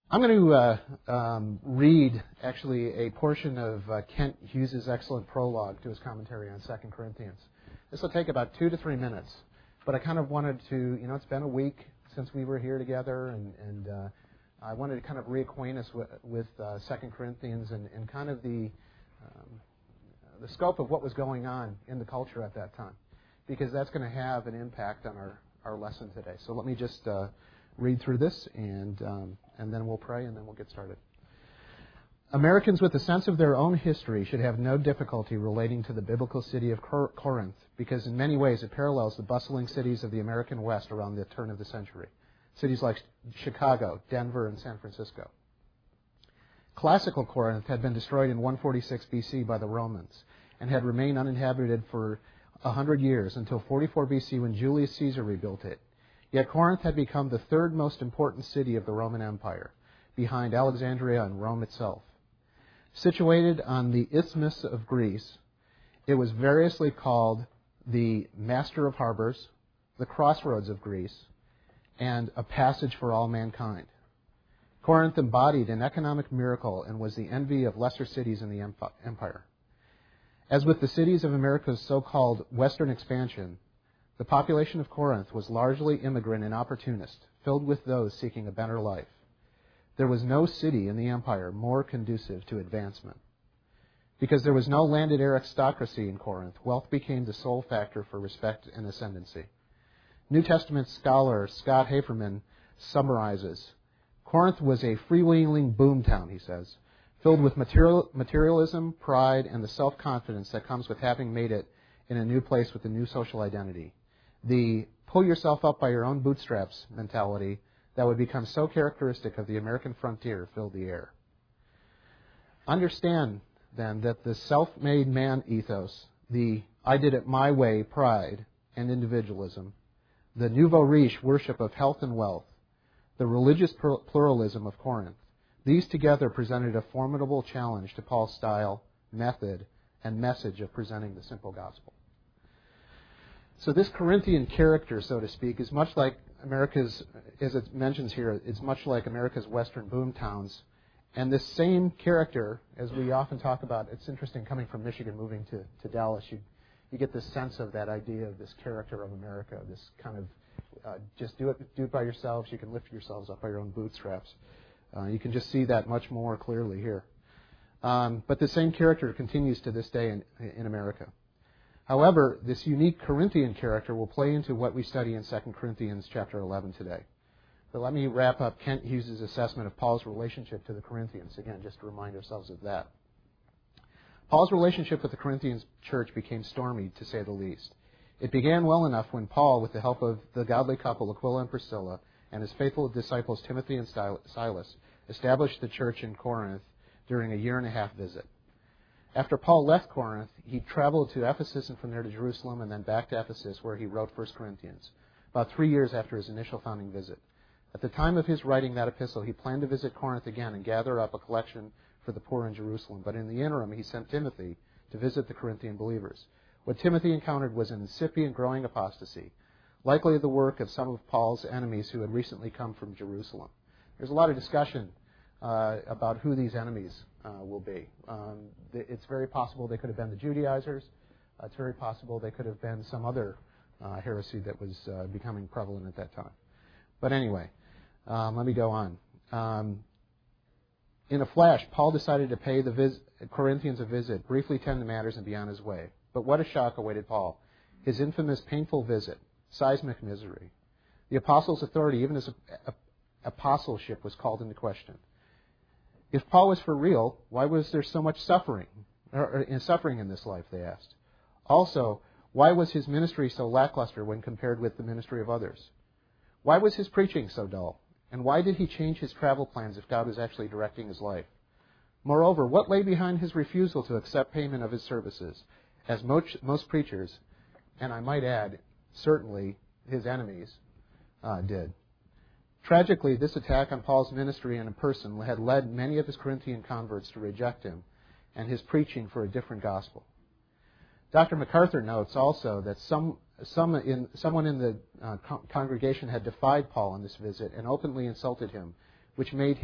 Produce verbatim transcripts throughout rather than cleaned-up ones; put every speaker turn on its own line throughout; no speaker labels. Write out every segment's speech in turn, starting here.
I'm going to uh, um, read, actually, a portion of uh, Kent Hughes' excellent prologue to his commentary on Second Corinthians. This will take about two to three minutes, but I kind of wanted to, you know, it's been a week since we were here together, and, and uh, I wanted to kind of reacquaint us with, with uh, Second Corinthians and, and kind of the um, the scope of what was going on in the culture at that time, because that's going to have an impact on our, our lesson today. So let me just uh, read through this, and um, and then we'll pray, and then we'll get started. Americans with a sense of their own history should have no difficulty relating to the biblical city of Cor- Corinth, because in many ways it parallels the bustling cities of the American West around the turn of the century. Cities like Chicago, Denver, and San Francisco. Classical Corinth had been destroyed in one forty-six B C by the Romans and had remained uninhabited for one hundred years until forty-four B C when Julius Caesar rebuilt it. Yet Corinth had become the third most important city of the Roman Empire, behind Alexandria and Rome itself. Situated on the Isthmus of Greece, it was variously called the Master of Harbors, the Crossroads of Greece, and a passage for all mankind. Corinth embodied an economic miracle and was the envy of lesser cities in the empire. As with the cities of America's so-called Western expansion, the population of Corinth was largely immigrant and opportunist, filled with those seeking a better life. There was no city in the empire more conducive to advancement. Because there was no landed aristocracy in Corinth, wealth became the sole factor for respect and ascendancy. New Testament scholar Scott Haferman summarizes, Corinth was a freewheeling boomtown, he says, filled with material, materialism, pride, and the self-confidence that comes with having made it in a new place with a new social identity. The pull yourself up by your own bootstraps mentality that would become so characteristic of the American frontier filled the air. Understand, then, that the self-made man ethos, the I did it my way pride and individualism, the nouveau riche worship of health and wealth, the religious pluralism of Corinth, these together presented a formidable challenge to Paul's style, method, and message of presenting the simple gospel. So this Corinthian character, so to speak, is much like America's, as it mentions here, it's much like America's Western boom towns. And this same character, as we often talk about, it's interesting coming from Michigan, moving to, to Dallas, you, you get this sense of that idea of this character of America, this kind of uh, just do it, do it by yourselves. You can lift yourselves up by your own bootstraps. Uh, you can just see that much more clearly here. Um, but the same character continues to this day in, in America. However, this unique Corinthian character will play into what we study in Second Corinthians chapter eleven today. But let me wrap up Kent Hughes' assessment of Paul's relationship to the Corinthians, again, just to remind ourselves of that. Paul's relationship with the Corinthians church became stormy, to say the least. It began well enough when Paul, with the help of the godly couple Aquila and Priscilla, and his faithful disciples Timothy and Silas, established the church in Corinth during a year and a half visit. After Paul left Corinth, he traveled to Ephesus and from there to Jerusalem and then back to Ephesus, where he wrote First Corinthians, about three years after his initial founding visit. At the time of his writing that epistle, he planned to visit Corinth again and gather up a collection for the poor in Jerusalem. But in the interim, he sent Timothy to visit the Corinthian believers. What Timothy encountered was an incipient growing apostasy, likely the work of some of Paul's enemies who had recently come from Jerusalem. There's a lot of discussion uh, about who these enemies uh, will be. Um, it's very possible they could have been the Judaizers. Uh, it's very possible they could have been some other uh, heresy that was uh, becoming prevalent at that time. But anyway, um, let me go on. Um, in a flash, Paul decided to pay the vis- Corinthians a visit, briefly tend to matters, and be on his way. But what a shock awaited Paul. His infamous painful visit, seismic misery. The apostles' authority, even his apostleship, was called into question. If Paul was for real, why was there so much suffering, or, or, suffering in this life, they asked. Also, why was his ministry so lackluster when compared with the ministry of others? Why was his preaching so dull? And why did he change his travel plans if God was actually directing his life? Moreover, what lay behind his refusal to accept payment of his services, as most, most preachers, and I might add, certainly his enemies, uh, did? Tragically, this attack on Paul's ministry and person had led many of his Corinthian converts to reject him and his preaching for a different gospel. Doctor MacArthur notes also that some, some in, someone in the uh, con- congregation had defied Paul on this visit and openly insulted him, which made him,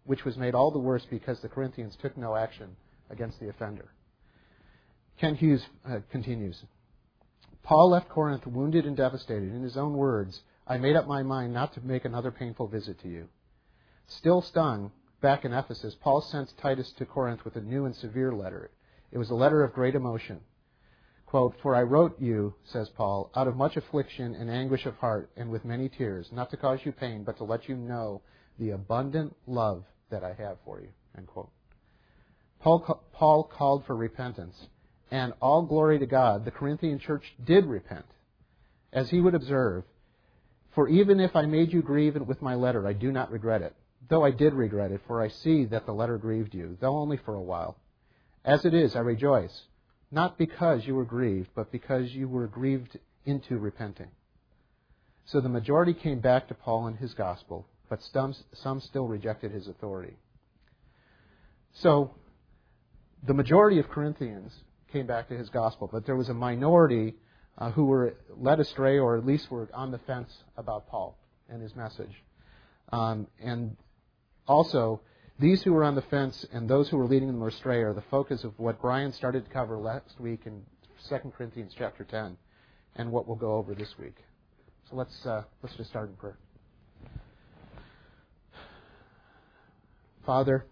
which was made all the worse because the Corinthians took no action against the offender. Ken Hughes uh, continues, Paul left Corinth wounded and devastated. In his own words, I made up my mind not to make another painful visit to you. Still stung, back in Ephesus, Paul sent Titus to Corinth with a new and severe letter. It was a letter of great emotion. Quote, For I wrote you, says Paul, out of much affliction and anguish of heart and with many tears, not to cause you pain, but to let you know the abundant love that I have for you. End quote. Paul, Paul called for repentance, and all glory to God, the Corinthian church did repent. As he would observe, For even if I made you grieve with my letter, I do not regret it. Though I did regret it, for I see that the letter grieved you, though only for a while. As it is, I rejoice, not because you were grieved, but because you were grieved into repenting. So the majority came back to Paul and his gospel, but some, some still rejected his authority. So the majority of Corinthians came back to his gospel, but there was a minority uh, who were led astray, or at least were on the fence about Paul and his message. Um, and also, these who were on the fence and those who were leading them astray are the focus of what Brian started to cover last week in Second Corinthians chapter ten, and what we'll go over this week. So let's uh, let's just start in prayer. Father,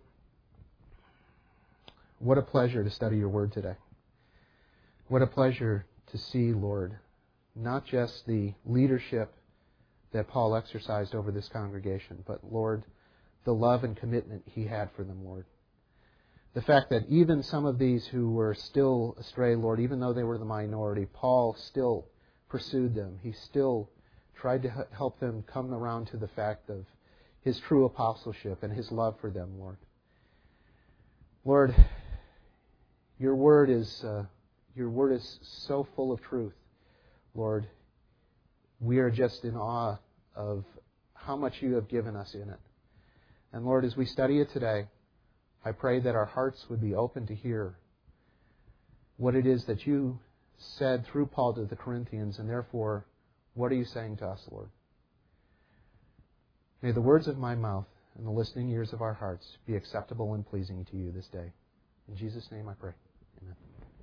what a pleasure to study your word today. What a pleasure to see, Lord, not just the leadership that Paul exercised over this congregation, but, Lord, the love and commitment he had for them, Lord. The fact that even some of these who were still astray, Lord, even though they were the minority, Paul still pursued them. He still tried to help them come around to the fact of his true apostleship and his love for them, Lord. Lord, your word is uh, your word is so full of truth, Lord. We are just in awe of how much you have given us in it. And Lord, as we study it today, I pray that our hearts would be open to hear what it is that you said through Paul to the Corinthians, and therefore, what are you saying to us, Lord? May the words of my mouth and the listening ears of our hearts be acceptable and pleasing to you this day. In Jesus' name I pray. Amen.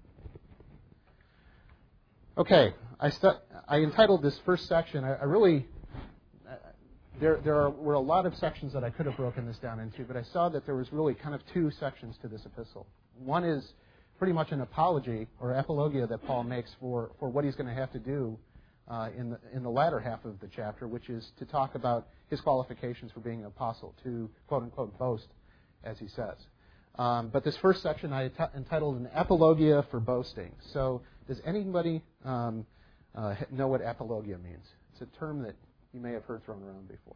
Okay, I, stu- I entitled this first section, I, I really... There, there are, were a lot of sections that I could have broken this down into, but I saw that there was really kind of two sections to this epistle. One is pretty much an apology or apologia that Paul makes for, for what he's going to have to do uh, in, the, in the latter half of the chapter, which is to talk about his qualifications for being an apostle, to quote-unquote boast, as he says. Um, but this first section I t- entitled an apologia for boasting. So does anybody um, uh, know what apologia means? It's a term that you may have heard thrown around before.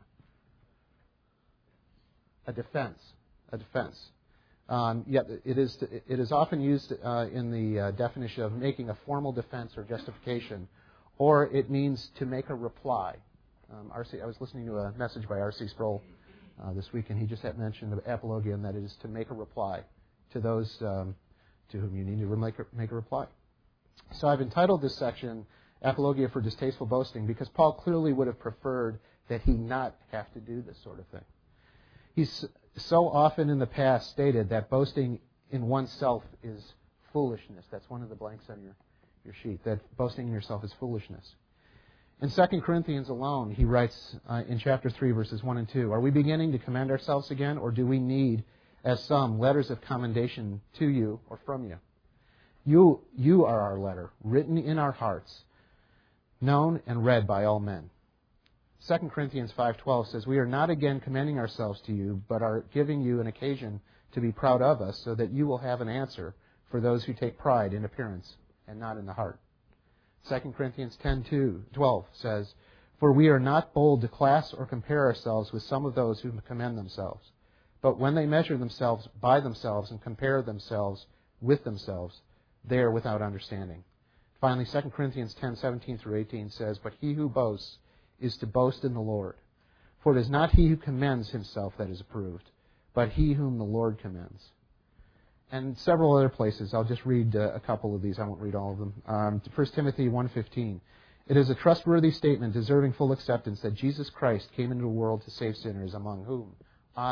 A defense. A defense. Um, yeah, it is, it is often used uh, in the uh, definition of making a formal defense or justification, or it means to make a reply. Um, R C, I was listening to a message by R C Sproul uh, this week, and he just had mentioned the apologia, and that it is to make a reply to those um, to whom you need to make a, make a reply. So I've entitled this section Apologia for Distasteful Boasting, because Paul clearly would have preferred that he not have to do this sort of thing. He's so often in the past stated that boasting in oneself is foolishness. That's one of the blanks on your, your sheet, that boasting in yourself is foolishness. In Second Corinthians alone, he writes uh, in chapter three, verses one and two, Are we beginning to commend ourselves again, or do we need, as some, letters of commendation to you or from you? You, you are our letter, written in our hearts, known and read by all men. Second Corinthians five twelve says, We are not again commending ourselves to you, but are giving you an occasion to be proud of us, so that you will have an answer for those who take pride in appearance and not in the heart. Second Corinthians ten twelve says, For we are not bold to class or compare ourselves with some of those who commend themselves. But when they measure themselves by themselves and compare themselves with themselves, they are without understanding. Finally, Second Corinthians ten seventeen through eighteen says, But he who boasts is to boast in the Lord. For it is not he who commends himself that is approved, but he whom the Lord commends. And several other places. I'll just read uh, a couple of these. I won't read all of them. Um, First Timothy one fifteen. It is a trustworthy statement deserving full acceptance that Jesus Christ came into the world to save sinners, among whom I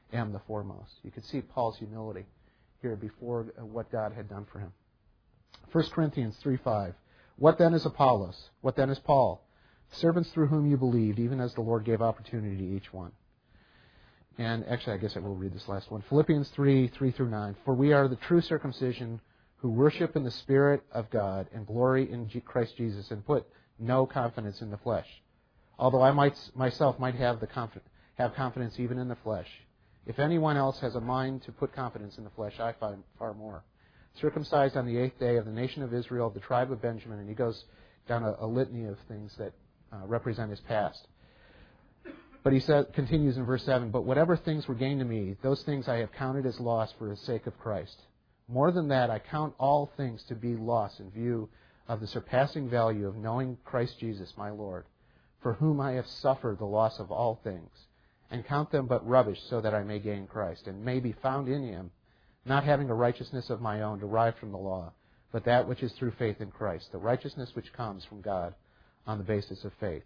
am the foremost. You could see Paul's humility here before what God had done for him. First Corinthians three five. What then is Apollos? What then is Paul? Servants through whom you believed, even as the Lord gave opportunity to each one. And actually, I guess I will read this last one. Philippians three, three through nine. For we are the true circumcision who worship in the Spirit of God and glory in Christ Jesus and put no confidence in the flesh. Although I might myself might have the confi- have confidence even in the flesh. If anyone else has a mind to put confidence in the flesh, I find far more. Circumcised on the eighth day of the nation of Israel, of the tribe of Benjamin, and he goes down a, a litany of things that uh, represent his past. But he said, continues in verse seven, but whatever things were gained to me, those things I have counted as loss for the sake of Christ. More than that, I count all things to be loss in view of the surpassing value of knowing Christ Jesus, my Lord, for whom I have suffered the loss of all things, and count them but rubbish so that I may gain Christ, and may be found in him, not having a righteousness of my own derived from the law, but that which is through faith in Christ, the righteousness which comes from God on the basis of faith.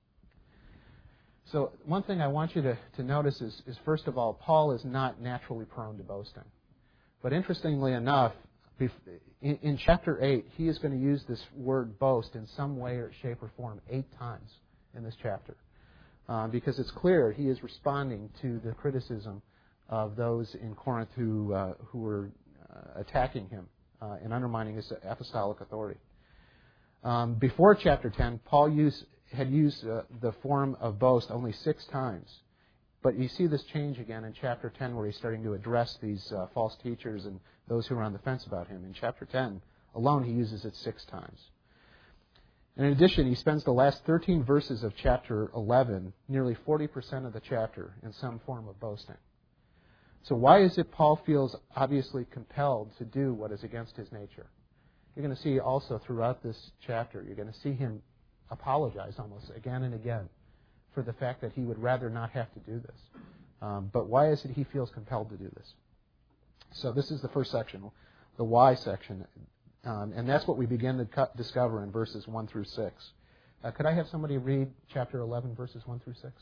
So one thing I want you to, to notice is, is, first of all, Paul is not naturally prone to boasting. But interestingly enough, in, in chapter eight, he is going to use this word boast in some way or shape or form eight times in this chapter. Uh, because it's clear he is responding to the criticism of those in Corinth who uh, who were uh, attacking him uh, and undermining his apostolic authority. Um, before chapter ten, Paul used, had used uh, the form of boast only six times. But you see this change again in chapter ten where he's starting to address these uh, false teachers and those who are on the fence about him. In chapter ten alone, he uses it six times. And in addition, he spends the last thirteen verses of chapter eleven, nearly forty percent of the chapter, in some form of boasting. So why is it Paul feels obviously compelled to do what is against his nature? You're going to see also throughout this chapter, you're going to see him apologize almost again and again for the fact that he would rather not have to do this. Um, but why is it he feels compelled to do this? So this is the first section, the why section. Um, and that's what we begin to cut, discover in verses one through six. Uh, could I have somebody read chapter eleven, verses one through six?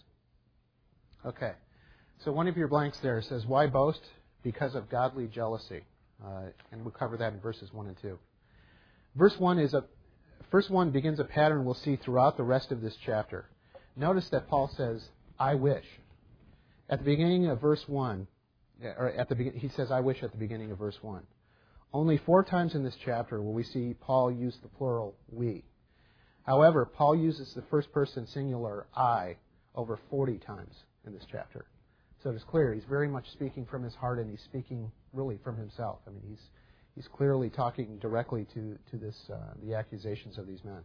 Okay. So one of your blanks there says, why boast? Because of godly jealousy. Uh, and we'll cover that in verses one and two. Verse one is a, verse one begins a pattern we'll see throughout the rest of this chapter. Notice that Paul says, I wish. At the beginning of verse one, or at the begin, he says, I wish at the beginning of verse one. Only four times in this chapter will we see Paul use the plural we. However, Paul uses the first person singular I over forty times in this chapter. So it's clear he's very much speaking from his heart, and he's speaking really from himself. I mean, he's he's clearly talking directly to to this uh, the accusations of these men.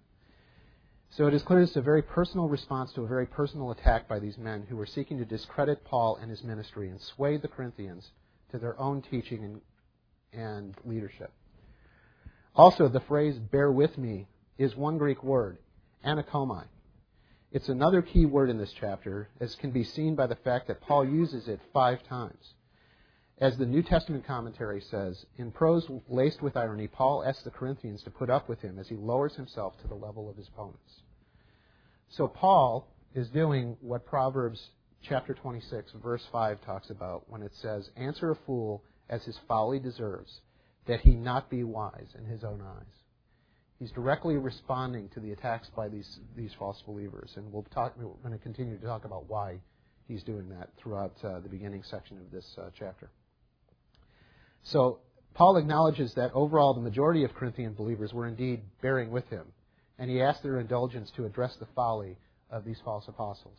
So it is clear it's a very personal response to a very personal attack by these men who were seeking to discredit Paul and his ministry and sway the Corinthians to their own teaching and and leadership. Also, the phrase bear with me is one Greek word, anakomai. It's another key word in this chapter, as can be seen by the fact that Paul uses it five times. As the New Testament commentary says, in prose laced with irony, Paul asks the Corinthians to put up with him as he lowers himself to the level of his opponents. So Paul is doing what Proverbs chapter twenty-six, verse five talks about when it says, answer a fool as his folly deserves, that he not be wise in his own eyes. He's directly responding to the attacks by these these false believers, and we'll talk. We're going to continue to talk about why he's doing that throughout uh, the beginning section of this uh, chapter. So Paul acknowledges that overall the majority of Corinthian believers were indeed bearing with him, and he asks their indulgence to address the folly of these false apostles.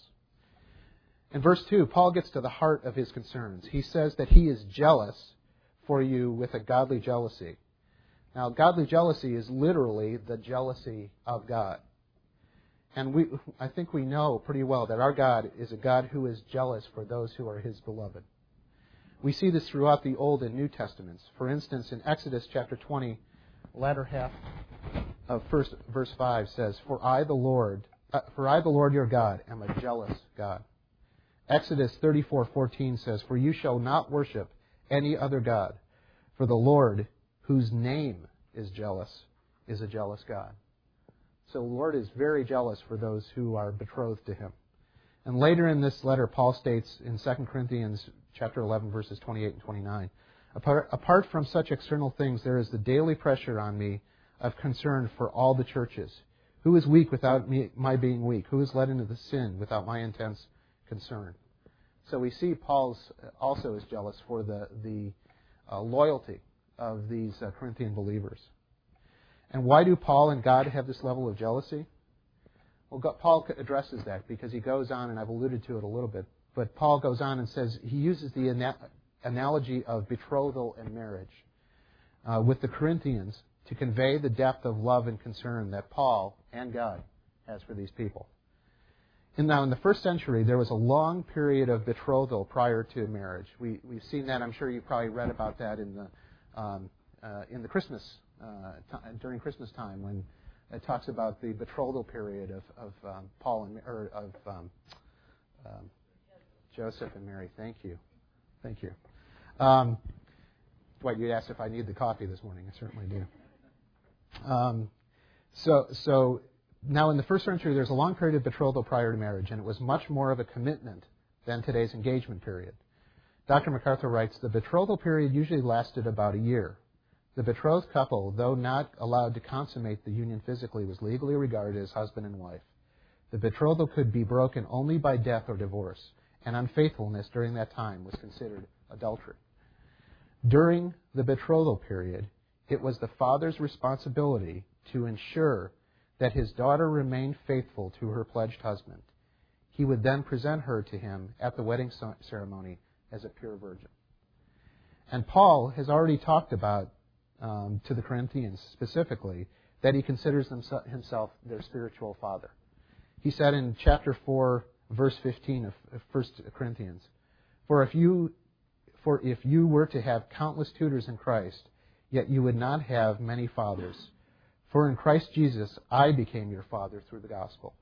In verse two, Paul gets to the heart of his concerns. He says that he is jealous for you with a godly jealousy. Now, godly jealousy is literally the jealousy of God. And we, I think we know pretty well that our God is a God who is jealous for those who are His beloved. We see this throughout the Old and New Testaments. For instance, in Exodus chapter twenty, latter half of first verse five says, "For I, the Lord, uh, for I, the Lord your God, am a jealous God." Exodus thirty-four fourteen says, "For you shall not worship any other God, for the Lord, whose name is jealous, is a jealous God." So the Lord is very jealous for those who are betrothed to Him. And later in this letter, Paul states in Second Corinthians chapter eleven, verses twenty-eight and twenty-nine. Apart, apart from such external things, there is the daily pressure on me of concern for all the churches. Who is weak without me, my being weak? Who is led into the sin without my intense concern? So we see Paul's also is jealous for the, the uh, loyalty of these uh, Corinthian believers. And why do Paul and God have this level of jealousy? Well, God, Paul addresses that because he goes on, and I've alluded to it a little bit, but Paul goes on and says he uses the ana- analogy of betrothal and marriage uh, with the Corinthians to convey the depth of love and concern that Paul and God has for these people. And now, in the first century, there was a long period of betrothal prior to marriage. We, we've seen that. I'm sure you probably read about that in the um, uh, in the Christmas uh, t- during Christmas time when it talks about the betrothal period of, of um, Paul and or of um, um, Joseph and Mary. Thank you, thank you. Um, Dwight, you asked if I need the coffee this morning. I certainly do. Um, so so. Now, in the first century, there's a long period of betrothal prior to marriage, and it was much more of a commitment than today's engagement period. Doctor MacArthur writes, the betrothal period usually lasted about a year. The betrothed couple, though not allowed to consummate the union physically, was legally regarded as husband and wife. The betrothal could be broken only by death or divorce, and unfaithfulness during that time was considered adultery. During the betrothal period, it was the father's responsibility to ensure that his daughter remained faithful to her pledged husband. He would then present her to him at the wedding ceremony as a pure virgin. And Paul has already talked about, um, to the Corinthians specifically, that he considers himself their spiritual father. He said in chapter four, verse fifteen of First Corinthians, For if you, for if you were to have countless tutors in Christ, yet you would not have many fathers. For in Christ Jesus, I became your father through the gospel.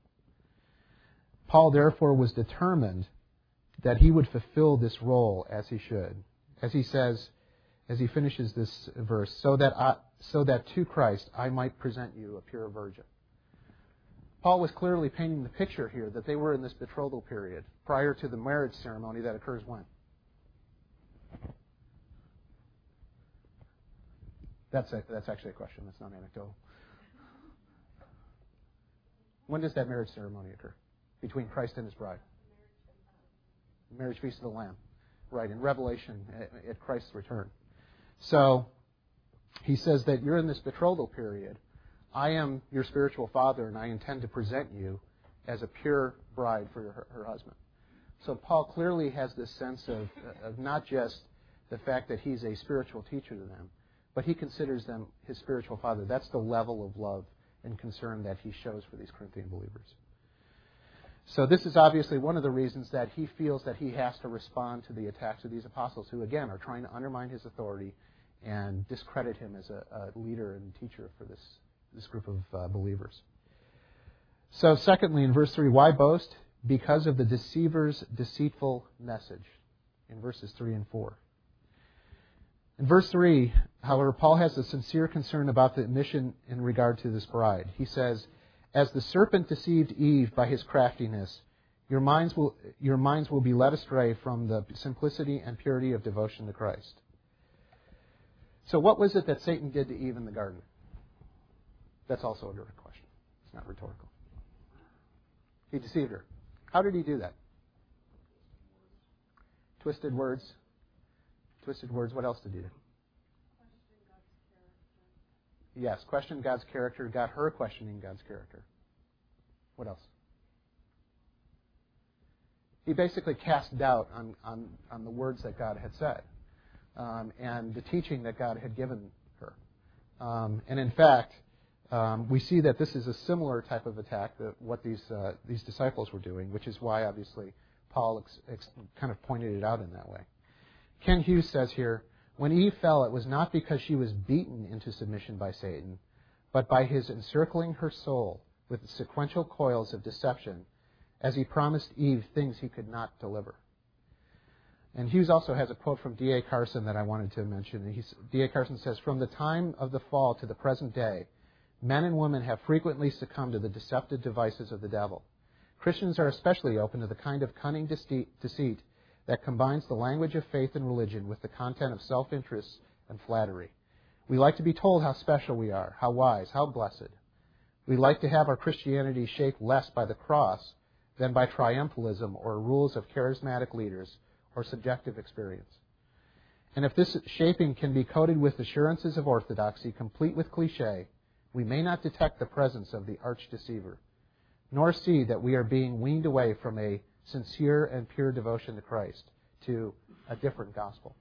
Paul, therefore, was determined that he would fulfill this role as he should. As he says, as he finishes this verse, so that I, so that to Christ I might present you a pure virgin. Paul was clearly painting the picture here that they were in this betrothal period prior to the marriage ceremony that occurs when? That's a, that's actually a question. That's not anecdotal. When does that marriage ceremony occur between Christ and his bride? The marriage feast of the Lamb. Right, in Revelation at Christ's return. So he says that you're in this betrothal period. I am your spiritual father, and I intend to present you as a pure bride for your, her husband. So Paul clearly has this sense of, of not just the fact that he's a spiritual teacher to them, but he considers them his spiritual father. That's the level of love and concern that he shows for these Corinthian believers. So this is obviously one of the reasons that he feels that he has to respond to the attacks of these apostles who, again, are trying to undermine his authority and discredit him as a, a leader and teacher for this, this group of uh, believers. So secondly, in verse three, why boast? Because of the deceiver's deceitful message in verses three and four. In verse three, however, Paul has a sincere concern about the mission in regard to this bride. He says, as the serpent deceived Eve by his craftiness, your minds will, your minds will be led astray from the simplicity and purity of devotion to Christ. So what was it that Satan did to Eve in the garden? That's also a direct question. It's not rhetorical. He deceived her. How did he do that? Twisted words. Twisted words. What else did he do? Yes, questioned God's character, got her questioning God's character. What else? He basically cast doubt on, on, on the words that God had said um, and the teaching that God had given her. Um, and in fact, um, we see that this is a similar type of attack that what these uh, these disciples were doing, which is why obviously Paul ex- ex- kind of pointed it out in that way. Ken Hughes says here, when Eve fell, it was not because she was beaten into submission by Satan, but by his encircling her soul with sequential coils of deception, as he promised Eve things he could not deliver. And Hughes also has a quote from D A Carson that I wanted to mention. D A Carson says, from the time of the fall to the present day, men and women have frequently succumbed to the deceptive devices of the devil. Christians are especially open to the kind of cunning deceit that combines the language of faith and religion with the content of self-interest and flattery. We like to be told how special we are, how wise, how blessed. We like to have our Christianity shaped less by the cross than by triumphalism or rules of charismatic leaders or subjective experience. And if this shaping can be coated with assurances of orthodoxy, complete with cliché, we may not detect the presence of the arch-deceiver, nor see that we are being weaned away from a sincere and pure devotion to Christ to a different gospel.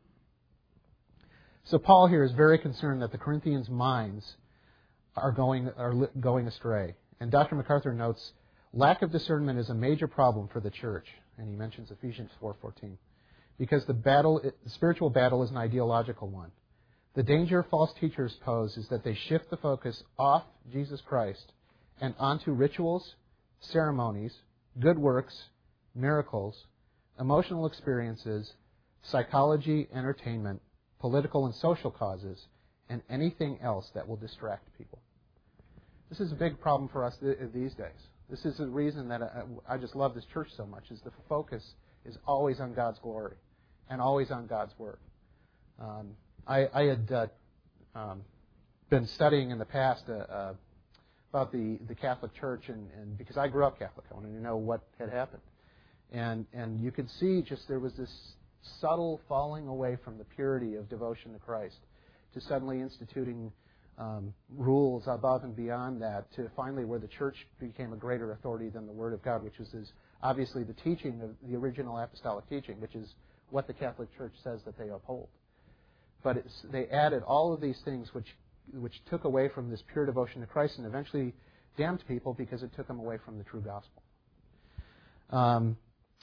So Paul here is very concerned that the Corinthians' minds are going are going astray. And Doctor MacArthur notes, lack of discernment is a major problem for the church. And he mentions Ephesians four fourteen. Because the battle, the spiritual battle is an ideological one. The danger false teachers pose is that they shift the focus off Jesus Christ and onto rituals, ceremonies, good works, miracles, emotional experiences, psychology, entertainment, political and social causes, and anything else that will distract people. This is a big problem for us th- these days. This is the reason that I, I just love this church so much, is the focus is always on God's glory and always on God's Word. Um, I, I had uh, um, been studying in the past uh, uh, about the, the Catholic Church, and, and because I grew up Catholic, I wanted to know what had happened. And and you could see just there was this subtle falling away from the purity of devotion to Christ to suddenly instituting um, rules above and beyond that, to finally where the church became a greater authority than the Word of God, which was is obviously the teaching of the original apostolic teaching, which is what the Catholic Church says that they uphold. But it's, they added all of these things which which took away from this pure devotion to Christ and eventually damned people because it took them away from the true gospel. Um,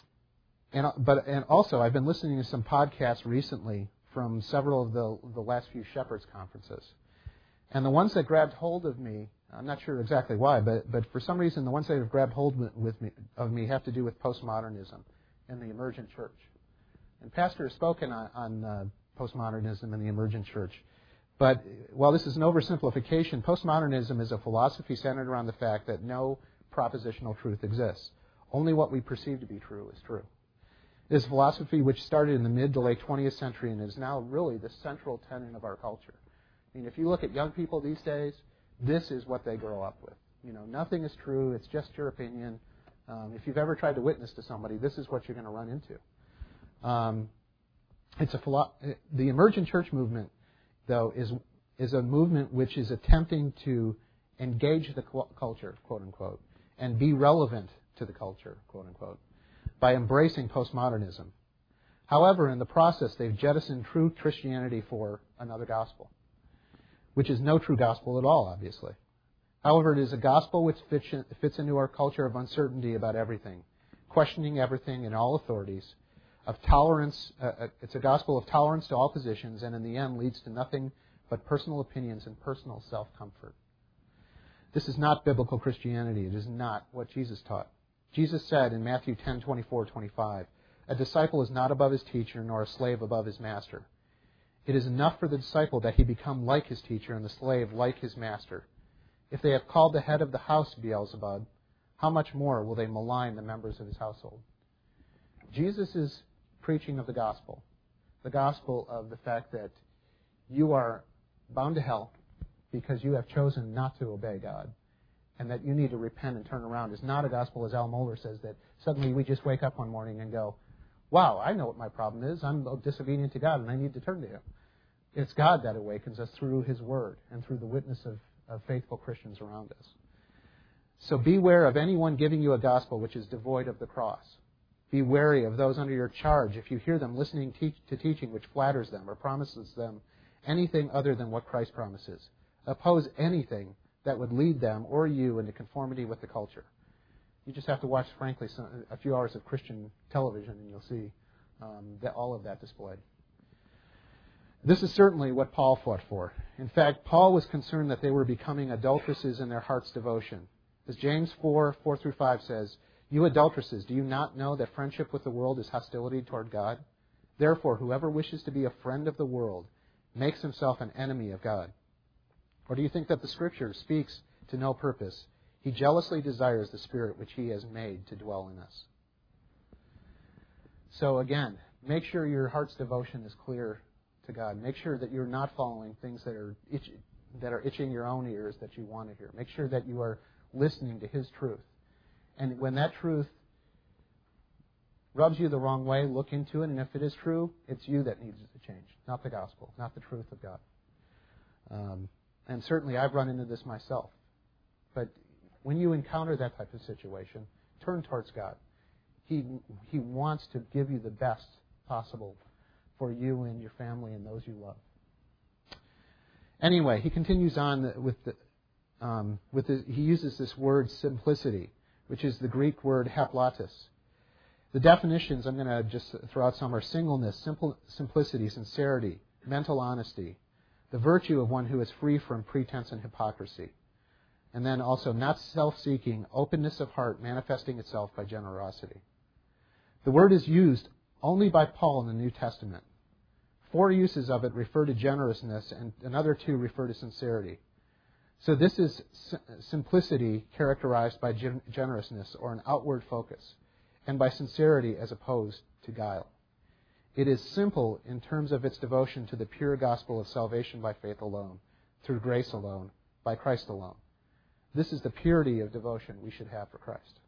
and but and also I've been listening to some podcasts recently from several of the the last few Shepherds conferences, and the ones that grabbed hold of me, I'm not sure exactly why, but but for some reason the ones that have grabbed hold with me of me have to do with postmodernism and the emergent church. And Pastor has spoken on, on uh, postmodernism and the emergent church. But while this is an oversimplification, postmodernism is a philosophy centered around the fact that no propositional truth exists. Only what we perceive to be true is true. It is a philosophy which started in the mid to late twentieth century and is now really the central tenet of our culture. I mean, if you look at young people these days, this is what they grow up with. You know, nothing is true. It's just your opinion. Um, if you've ever tried to witness to somebody, this is what you're going to run into. Um, it's a philo- the emergent church movement, though, is is a movement which is attempting to engage the culture, quote unquote, and be relevant to the culture, quote unquote, by embracing postmodernism. However, in the process, they've jettisoned true Christianity for another gospel, which is no true gospel at all, obviously. However, it is a gospel which fits, fits into our culture of uncertainty about everything, questioning everything and all authorities, of tolerance. Uh, it's a gospel of tolerance to all positions, and in the end leads to nothing but personal opinions and personal self-comfort. This is not biblical Christianity. It is not what Jesus taught. Jesus said in Matthew ten, twenty-four, twenty-five, a disciple is not above his teacher, nor a slave above his master. It is enough for the disciple that he become like his teacher and the slave like his master. If they have called the head of the house Beelzebub, how much more will they malign the members of his household? Jesus is preaching of the gospel, the gospel of the fact that you are bound to hell because you have chosen not to obey God, and that you need to repent and turn around. Is not a gospel, as Al Mohler says, that suddenly we just wake up one morning and go, wow, I know what my problem is. I'm disobedient to God and I need to turn to Him. It's God that awakens us through His Word and through the witness of, of faithful Christians around us. So beware of anyone giving you a gospel which is devoid of the cross. Be wary of those under your charge if you hear them listening te- to teaching which flatters them or promises them anything other than what Christ promises. Oppose anything that would lead them or you into conformity with the culture. You just have to watch, frankly, some, a few hours of Christian television and you'll see um, that all of that displayed. This is certainly what Paul fought for. In fact, Paul was concerned that they were becoming adulteresses in their heart's devotion. As James four, four through five says, you adulteresses, do you not know that friendship with the world is hostility toward God? Therefore, whoever wishes to be a friend of the world makes himself an enemy of God. Or do you think that the Scripture speaks to no purpose? He jealously desires the Spirit which He has made to dwell in us. So again, make sure your heart's devotion is clear to God. Make sure that you're not following things that are itch, that are itching your own ears that you want to hear. Make sure that you are listening to His truth. And when that truth rubs you the wrong way, look into it. And if it is true, it's you that needs to change, not the gospel, not the truth of God. Um, and certainly I've run into this myself. But when you encounter that type of situation, turn towards God. He He wants to give you the best possible for you and your family and those you love. Anyway, he continues on with the, um, with the, he uses this word simplicity, which is the Greek word haplatus. The definitions I'm going to just throw out some are singleness, simple, simplicity, sincerity, mental honesty, the virtue of one who is free from pretense and hypocrisy, and then also not self-seeking, openness of heart manifesting itself by generosity. The word is used only by Paul in the New Testament. Four uses of it refer to generousness, and another two refer to sincerity. So this is simplicity characterized by generousness or an outward focus, and by sincerity as opposed to guile. It is simple in terms of its devotion to the pure gospel of salvation by faith alone, through grace alone, by Christ alone. This is the purity of devotion we should have for Christ.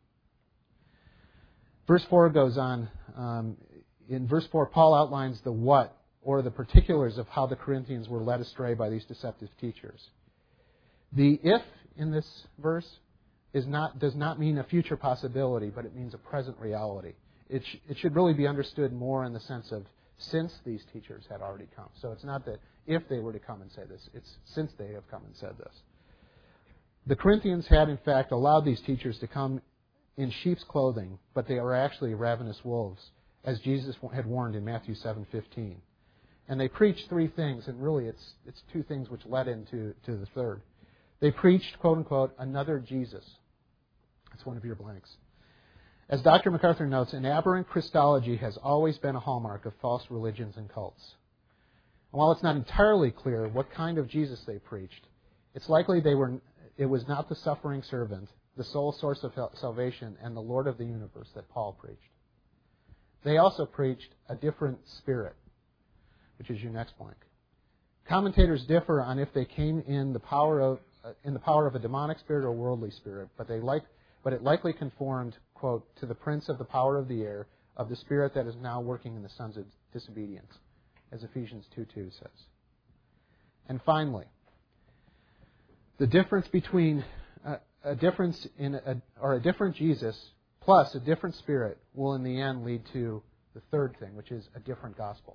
Verse four goes on. Um, in verse four, Paul outlines the what, or the particulars of how the Corinthians were led astray by these deceptive teachers. The if in this verse is not does not mean a future possibility, but it means a present reality. It, sh- it should really be understood more in the sense of since these teachers had already come. So it's not that if they were to come and say this, it's since they have come and said this. The Corinthians had, in fact, allowed these teachers to come in sheep's clothing, but they were actually ravenous wolves, as Jesus had warned in Matthew seven fifteen. And they preached three things, and really it's it's two things which led into to the third. They preached, quote-unquote, another Jesus. That's one of your blanks. As Doctor MacArthur notes, an aberrant Christology has always been a hallmark of false religions and cults. And while it's not entirely clear what kind of Jesus they preached, it's likely they were it was not the suffering servant, the sole source of salvation, and the Lord of the universe that Paul preached. They also preached a different spirit, which is your next blank. Commentators differ on if they came in the power of uh, in the power of a demonic spirit or worldly spirit, but they like but it likely conformed, quote, to the prince of the power of the air, of the spirit that is now working in the sons of disobedience, as Ephesians two two says. And finally, the difference between uh, a difference in a, or a different Jesus plus a different spirit will in the end lead to the third thing, which is a different gospel.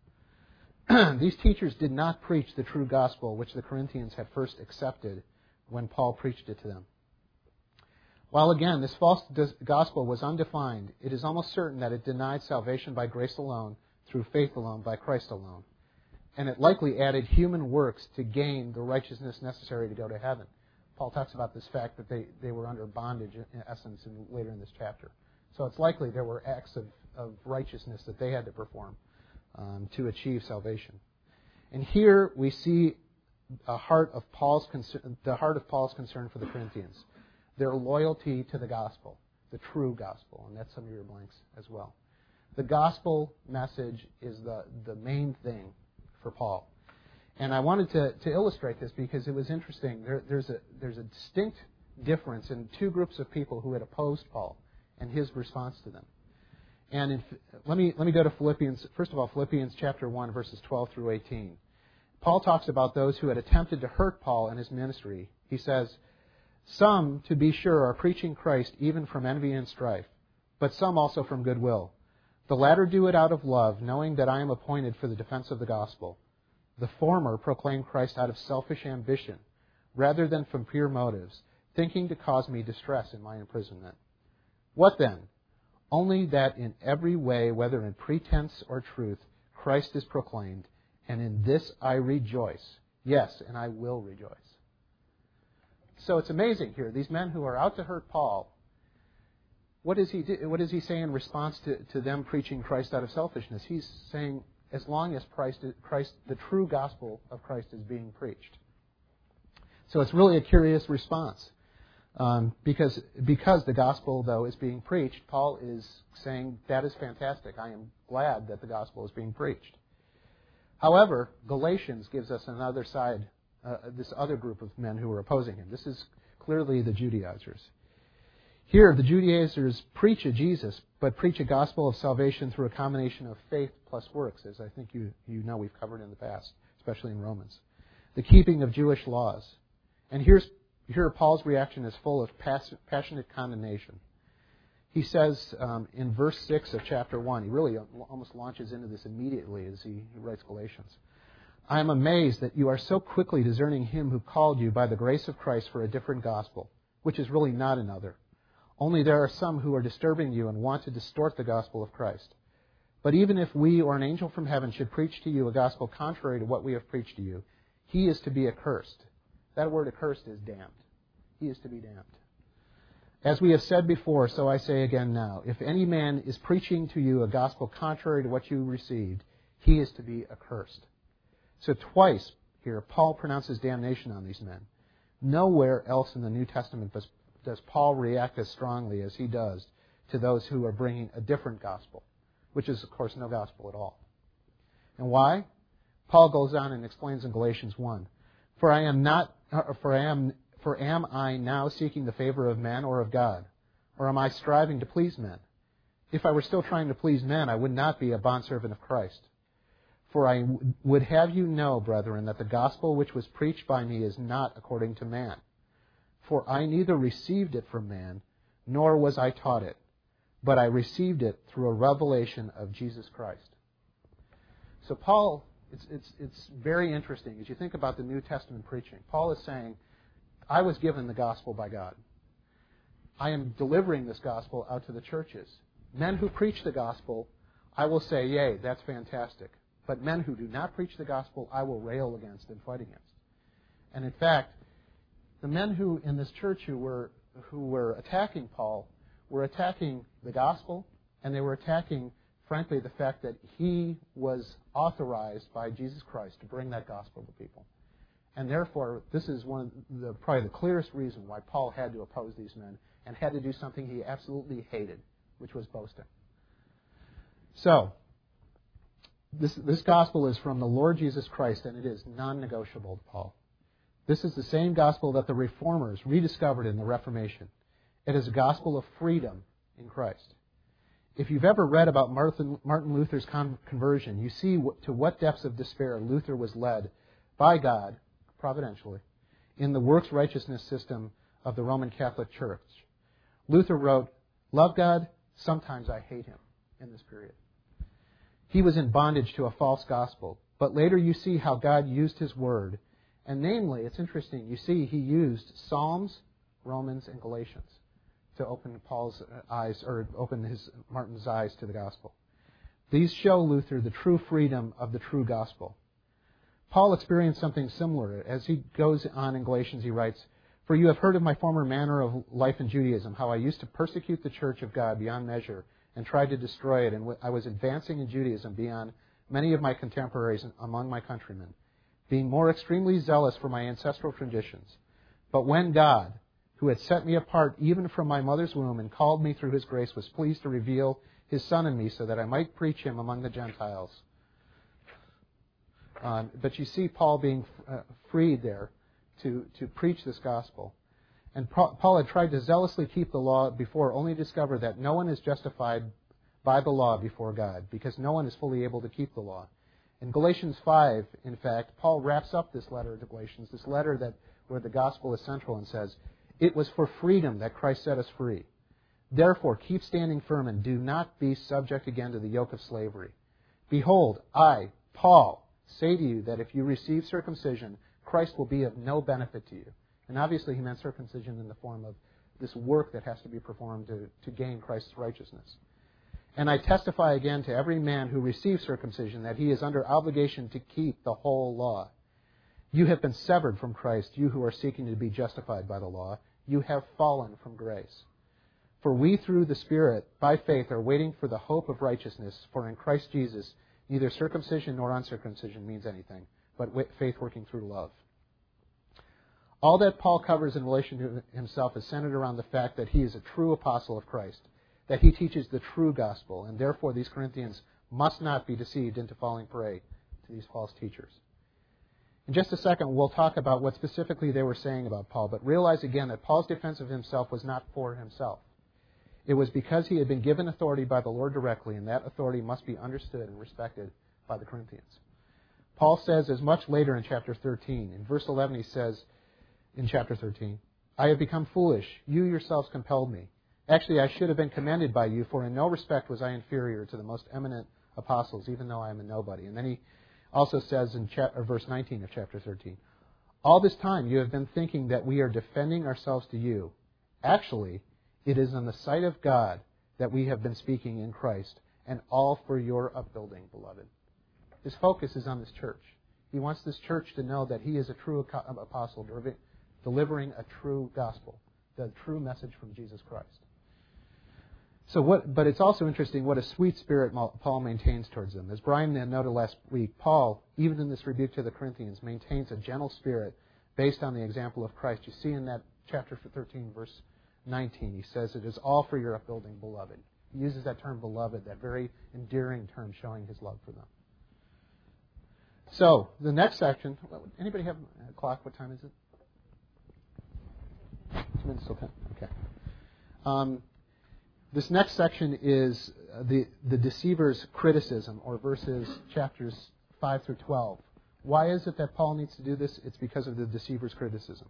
These teachers did not preach the true gospel which the Corinthians had first accepted when Paul preached it to them. While again, this false gospel was undefined, it is almost certain that it denied salvation by grace alone, through faith alone, by Christ alone. And it likely added human works to gain the righteousness necessary to go to heaven. Paul talks about this fact that they, they were under bondage, in essence, in, later in this chapter. So it's likely there were acts of, of righteousness that they had to perform um, to achieve salvation. And here we see a heart of Paul's concern, the heart of Paul's concern for the Corinthians. Their loyalty to the gospel, the true gospel, and that's some of your blanks as well. The gospel message is the, the main thing for Paul. And I wanted to, to illustrate this because it was interesting. There, there's, a, there's a distinct difference in two groups of people who had opposed Paul and his response to them. And in, let me let me go to Philippians, first of all, Philippians chapter one, verses twelve through eighteen. Paul talks about those who had attempted to hurt Paul and his ministry. He says, some, to be sure, are preaching Christ even from envy and strife, but some also from goodwill. The latter do it out of love, knowing that I am appointed for the defense of the gospel. The former proclaim Christ out of selfish ambition, rather than from pure motives, thinking to cause me distress in my imprisonment. What then? Only that in every way, whether in pretense or truth, Christ is proclaimed, and in this I rejoice. Yes, and I will rejoice. So it's amazing here. These men who are out to hurt Paul, what does he do? What does he say in response to, to them preaching Christ out of selfishness? He's saying, as long as Christ, Christ, the true gospel of Christ is being preached. So it's really a curious response. Um, because, because the gospel, though, is being preached, Paul is saying that is fantastic. I am glad that the gospel is being preached. However, Galatians gives us another side, uh, this other group of men who are opposing him. This is clearly the Judaizers. Here, the Judaizers preach a Jesus, but preach a gospel of salvation through a combination of faith plus works, as I think you, you know we've covered in the past, especially in Romans. The keeping of Jewish laws. And here's Here, Paul's reaction is full of pass- passionate condemnation. He says um, in verse six of chapter one, he really almost launches into this immediately as he, he writes Galatians. I am amazed that you are so quickly discerning him who called you by the grace of Christ for a different gospel, which is really not another. Only there are some who are disturbing you and want to distort the gospel of Christ. But even if we or an angel from heaven should preach to you a gospel contrary to what we have preached to you, he is to be accursed. That word accursed is damned. He is to be damned. As we have said before, so I say again now, if any man is preaching to you a gospel contrary to what you received, he is to be accursed. So twice here, Paul pronounces damnation on these men. Nowhere else in the New Testament does, does Paul react as strongly as he does to those who are bringing a different gospel, which is, of course, no gospel at all. And why? Paul goes on and explains in Galatians one, For I am not, for I am For am I now seeking the favor of men or of God? Or am I striving to please men? If I were still trying to please men, I would not be a bondservant of Christ. For I w- would have you know, brethren, that the gospel which was preached by me is not according to man. For I neither received it from man, nor was I taught it, but I received it through a revelation of Jesus Christ. So Paul, it's, it's, it's very interesting. As you think about the New Testament preaching, Paul is saying, I was given the gospel by God. I am delivering this gospel out to the churches. Men who preach the gospel, I will say, yay, that's fantastic. But men who do not preach the gospel, I will rail against and fight against. And in fact, the men who in this church who were who were attacking Paul were attacking the gospel, and they were attacking, frankly, the fact that he was authorized by Jesus Christ to bring that gospel to people. And therefore, this is one of the probably the clearest reason why Paul had to oppose these men and had to do something he absolutely hated, which was boasting. So, this, this gospel is from the Lord Jesus Christ, and it is non-negotiable to Paul. This is the same gospel that the Reformers rediscovered in the Reformation. It is a gospel of freedom in Christ. If you've ever read about Martin, Martin Luther's con- conversion, you see what, to what depths of despair Luther was led by God, providentially, in the works righteousness system of the Roman Catholic Church. Luther wrote, "Love God, sometimes I hate him," in this period. He was in bondage to a false gospel, but later you see how God used his word. And namely, it's interesting, you see he used Psalms, Romans, and Galatians to open Paul's eyes, or open his Martin's eyes to the gospel. These show Luther the true freedom of the true gospel. Paul experienced something similar. As he goes on in Galatians, he writes, "For you have heard of my former manner of life in Judaism, how I used to persecute the church of God beyond measure and tried to destroy it, and I was advancing in Judaism beyond many of my contemporaries among my countrymen, being more extremely zealous for my ancestral traditions. But when God, who had set me apart even from my mother's womb and called me through his grace, was pleased to reveal his Son in me so that I might preach him among the Gentiles." Um, but you see Paul being uh, freed there to, to preach this gospel. And Paul had tried to zealously keep the law before, only to discover that no one is justified by the law before God, because no one is fully able to keep the law. In Galatians five, in fact, Paul wraps up this letter to Galatians, this letter that where the gospel is central, and says, "It was for freedom that Christ set us free. Therefore, keep standing firm and do not be subject again to the yoke of slavery. Behold, I, Paul, say to you that if you receive circumcision, Christ will be of no benefit to you." And obviously he meant circumcision in the form of this work that has to be performed to, to gain Christ's righteousness. "And I testify again to every man who receives circumcision that he is under obligation to keep the whole law. You have been severed from Christ, you who are seeking to be justified by the law. You have fallen from grace. For we through the Spirit, by faith, are waiting for the hope of righteousness. For in Christ Jesus, neither circumcision nor uncircumcision means anything, but faith working through love. All that Paul covers in relation to himself is centered around the fact that he is a true apostle of Christ, that he teaches the true gospel, and therefore these Corinthians must not be deceived into falling prey to these false teachers. In just a second, we'll talk about what specifically they were saying about Paul, but realize again that Paul's defense of himself was not for himself. It was because he had been given authority by the Lord directly, and that authority must be understood and respected by the Corinthians. Paul says as much later in chapter thirteen. In verse eleven he says, in chapter thirteen, I have become foolish. You yourselves compelled me. Actually, I should have been commended by you, for in no respect was I inferior to the most eminent apostles, even though I am a nobody. And then he also says in chapter, verse nineteen of chapter thirteen, all this time you have been thinking that we are defending ourselves to you. Actually, it is in the sight of God that we have been speaking in Christ, and all for your upbuilding, beloved. His focus is on this church. He wants this church to know that he is a true apostle, delivering a true gospel, the true message from Jesus Christ. So, what? But it's also interesting what a sweet spirit Paul maintains towards them. As Brian had noted last week, Paul, even in this rebuke to the Corinthians, maintains a gentle spirit based on the example of Christ. You see in that chapter thirteen, verse nineteen, he says, it is all for your upbuilding, beloved. He uses that term, beloved, that very endearing term showing his love for them. So, the next section, anybody have a clock? What time is it? Two minutes till ten. Okay. Um, this next section is the, the deceiver's criticism, or verses chapters five through twelve. Why is it that Paul needs to do this? It's because of the deceiver's criticism.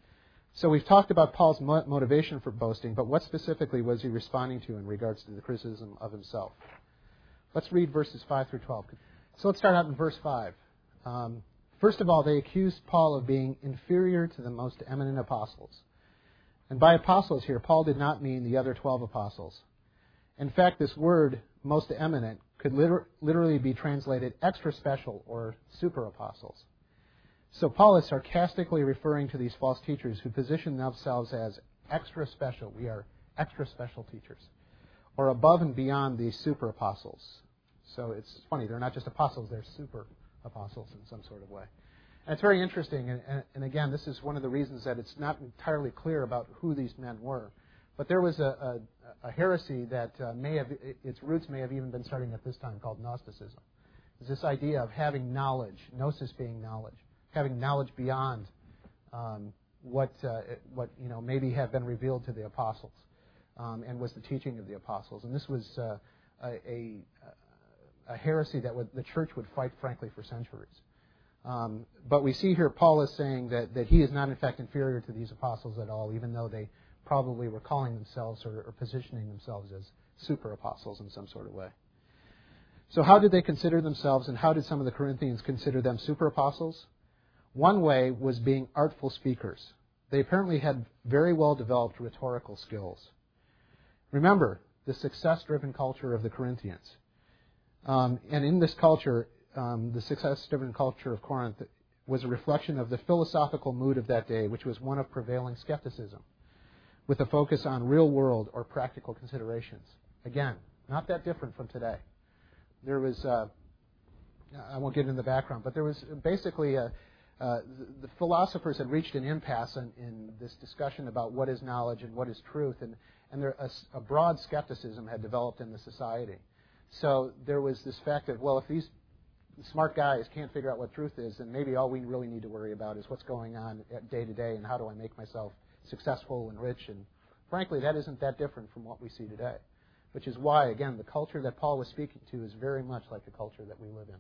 So we've talked about Paul's motivation for boasting, but what specifically was he responding to in regards to the criticism of himself? Let's read verses five through twelve. So let's start out in verse five. Um, first of all, they accused Paul of being inferior to the most eminent apostles. And by apostles here, Paul did not mean the other twelve apostles. In fact, this word, most eminent, could liter- literally be translated extra special or super apostles. So Paul is sarcastically referring to these false teachers who position themselves as extra special. We are extra special teachers, or above and beyond the super apostles. So it's funny, they're not just apostles, they're super apostles in some sort of way. And it's very interesting, and, and, and again, this is one of the reasons that it's not entirely clear about who these men were. But there was a, a, a heresy that uh, may have, its roots may have even been starting at this time, called Gnosticism. It's this idea of having knowledge, gnosis being knowledge, having knowledge beyond um, what, uh, what you know maybe had been revealed to the apostles, um, and was the teaching of the apostles. And this was uh, a, a, a heresy that would, the church would fight, frankly, for centuries. Um, but we see here Paul is saying that, that he is not, in fact, inferior to these apostles at all, even though they probably were calling themselves or, or positioning themselves as super apostles in some sort of way. So how did they consider themselves, and how did some of the Corinthians consider them super apostles? One way was being artful speakers. They apparently had very well developed rhetorical skills. Remember, the success-driven culture of the Corinthians. Um, and in this culture, um, the success-driven culture of Corinth was a reflection of the philosophical mood of that day, which was one of prevailing skepticism, with a focus on real-world or practical considerations. Again, not that different from today. There was, uh, I won't get into the background, but there was basically a Uh, the, the philosophers had reached an impasse in, in this discussion about what is knowledge and what is truth, and, and there, a, a broad skepticism had developed in the society. So there was this fact of, well, if these smart guys can't figure out what truth is, then maybe all we really need to worry about is what's going on day to day and how do I make myself successful and rich. And frankly, that isn't that different from what we see today, which is why, again, the culture that Paul was speaking to is very much like the culture that we live in.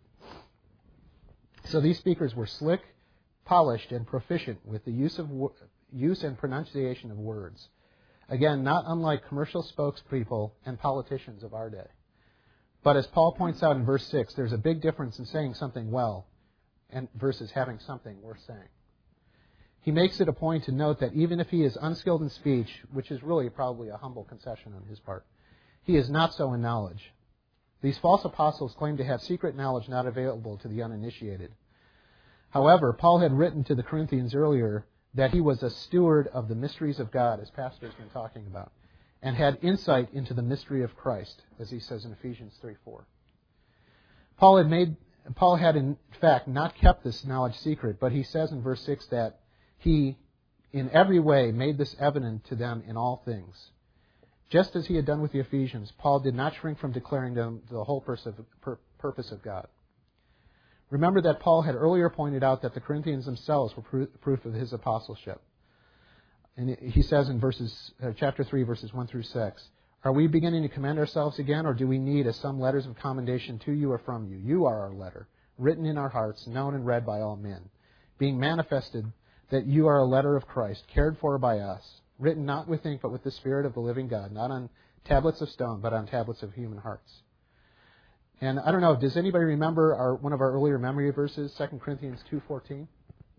So these speakers were slick, polished, and proficient with the use of wo- use and pronunciation of words. Again, not unlike commercial spokespeople and politicians of our day. But as Paul points out in verse six, there's a big difference in saying something well and versus having something worth saying. He makes it a point to note that even if he is unskilled in speech, which is really probably a humble concession on his part, he is not so in knowledge. These false apostles claim to have secret knowledge not available to the uninitiated. However, Paul had written to the Corinthians earlier that he was a steward of the mysteries of God, as Pastor's been talking about, and had insight into the mystery of Christ, as he says in Ephesians three four. Paul had made Paul had in fact not kept this knowledge secret, but he says in verse six that he in every way made this evident to them in all things. Just as he had done with the Ephesians, Paul did not shrink from declaring to them the whole purpose of God. Remember that Paul had earlier pointed out that the Corinthians themselves were proof of his apostleship. And he says in verses, uh, chapter three, verses one through six, "Are we beginning to commend ourselves again, or do we need as some letters of commendation to you or from you? You are our letter, written in our hearts, known and read by all men, being manifested that you are a letter of Christ, cared for by us, written not with ink, but with the Spirit of the living God, not on tablets of stone, but on tablets of human hearts." And I don't know, does anybody remember our, one of our earlier memory verses, Second Corinthians two fourteen?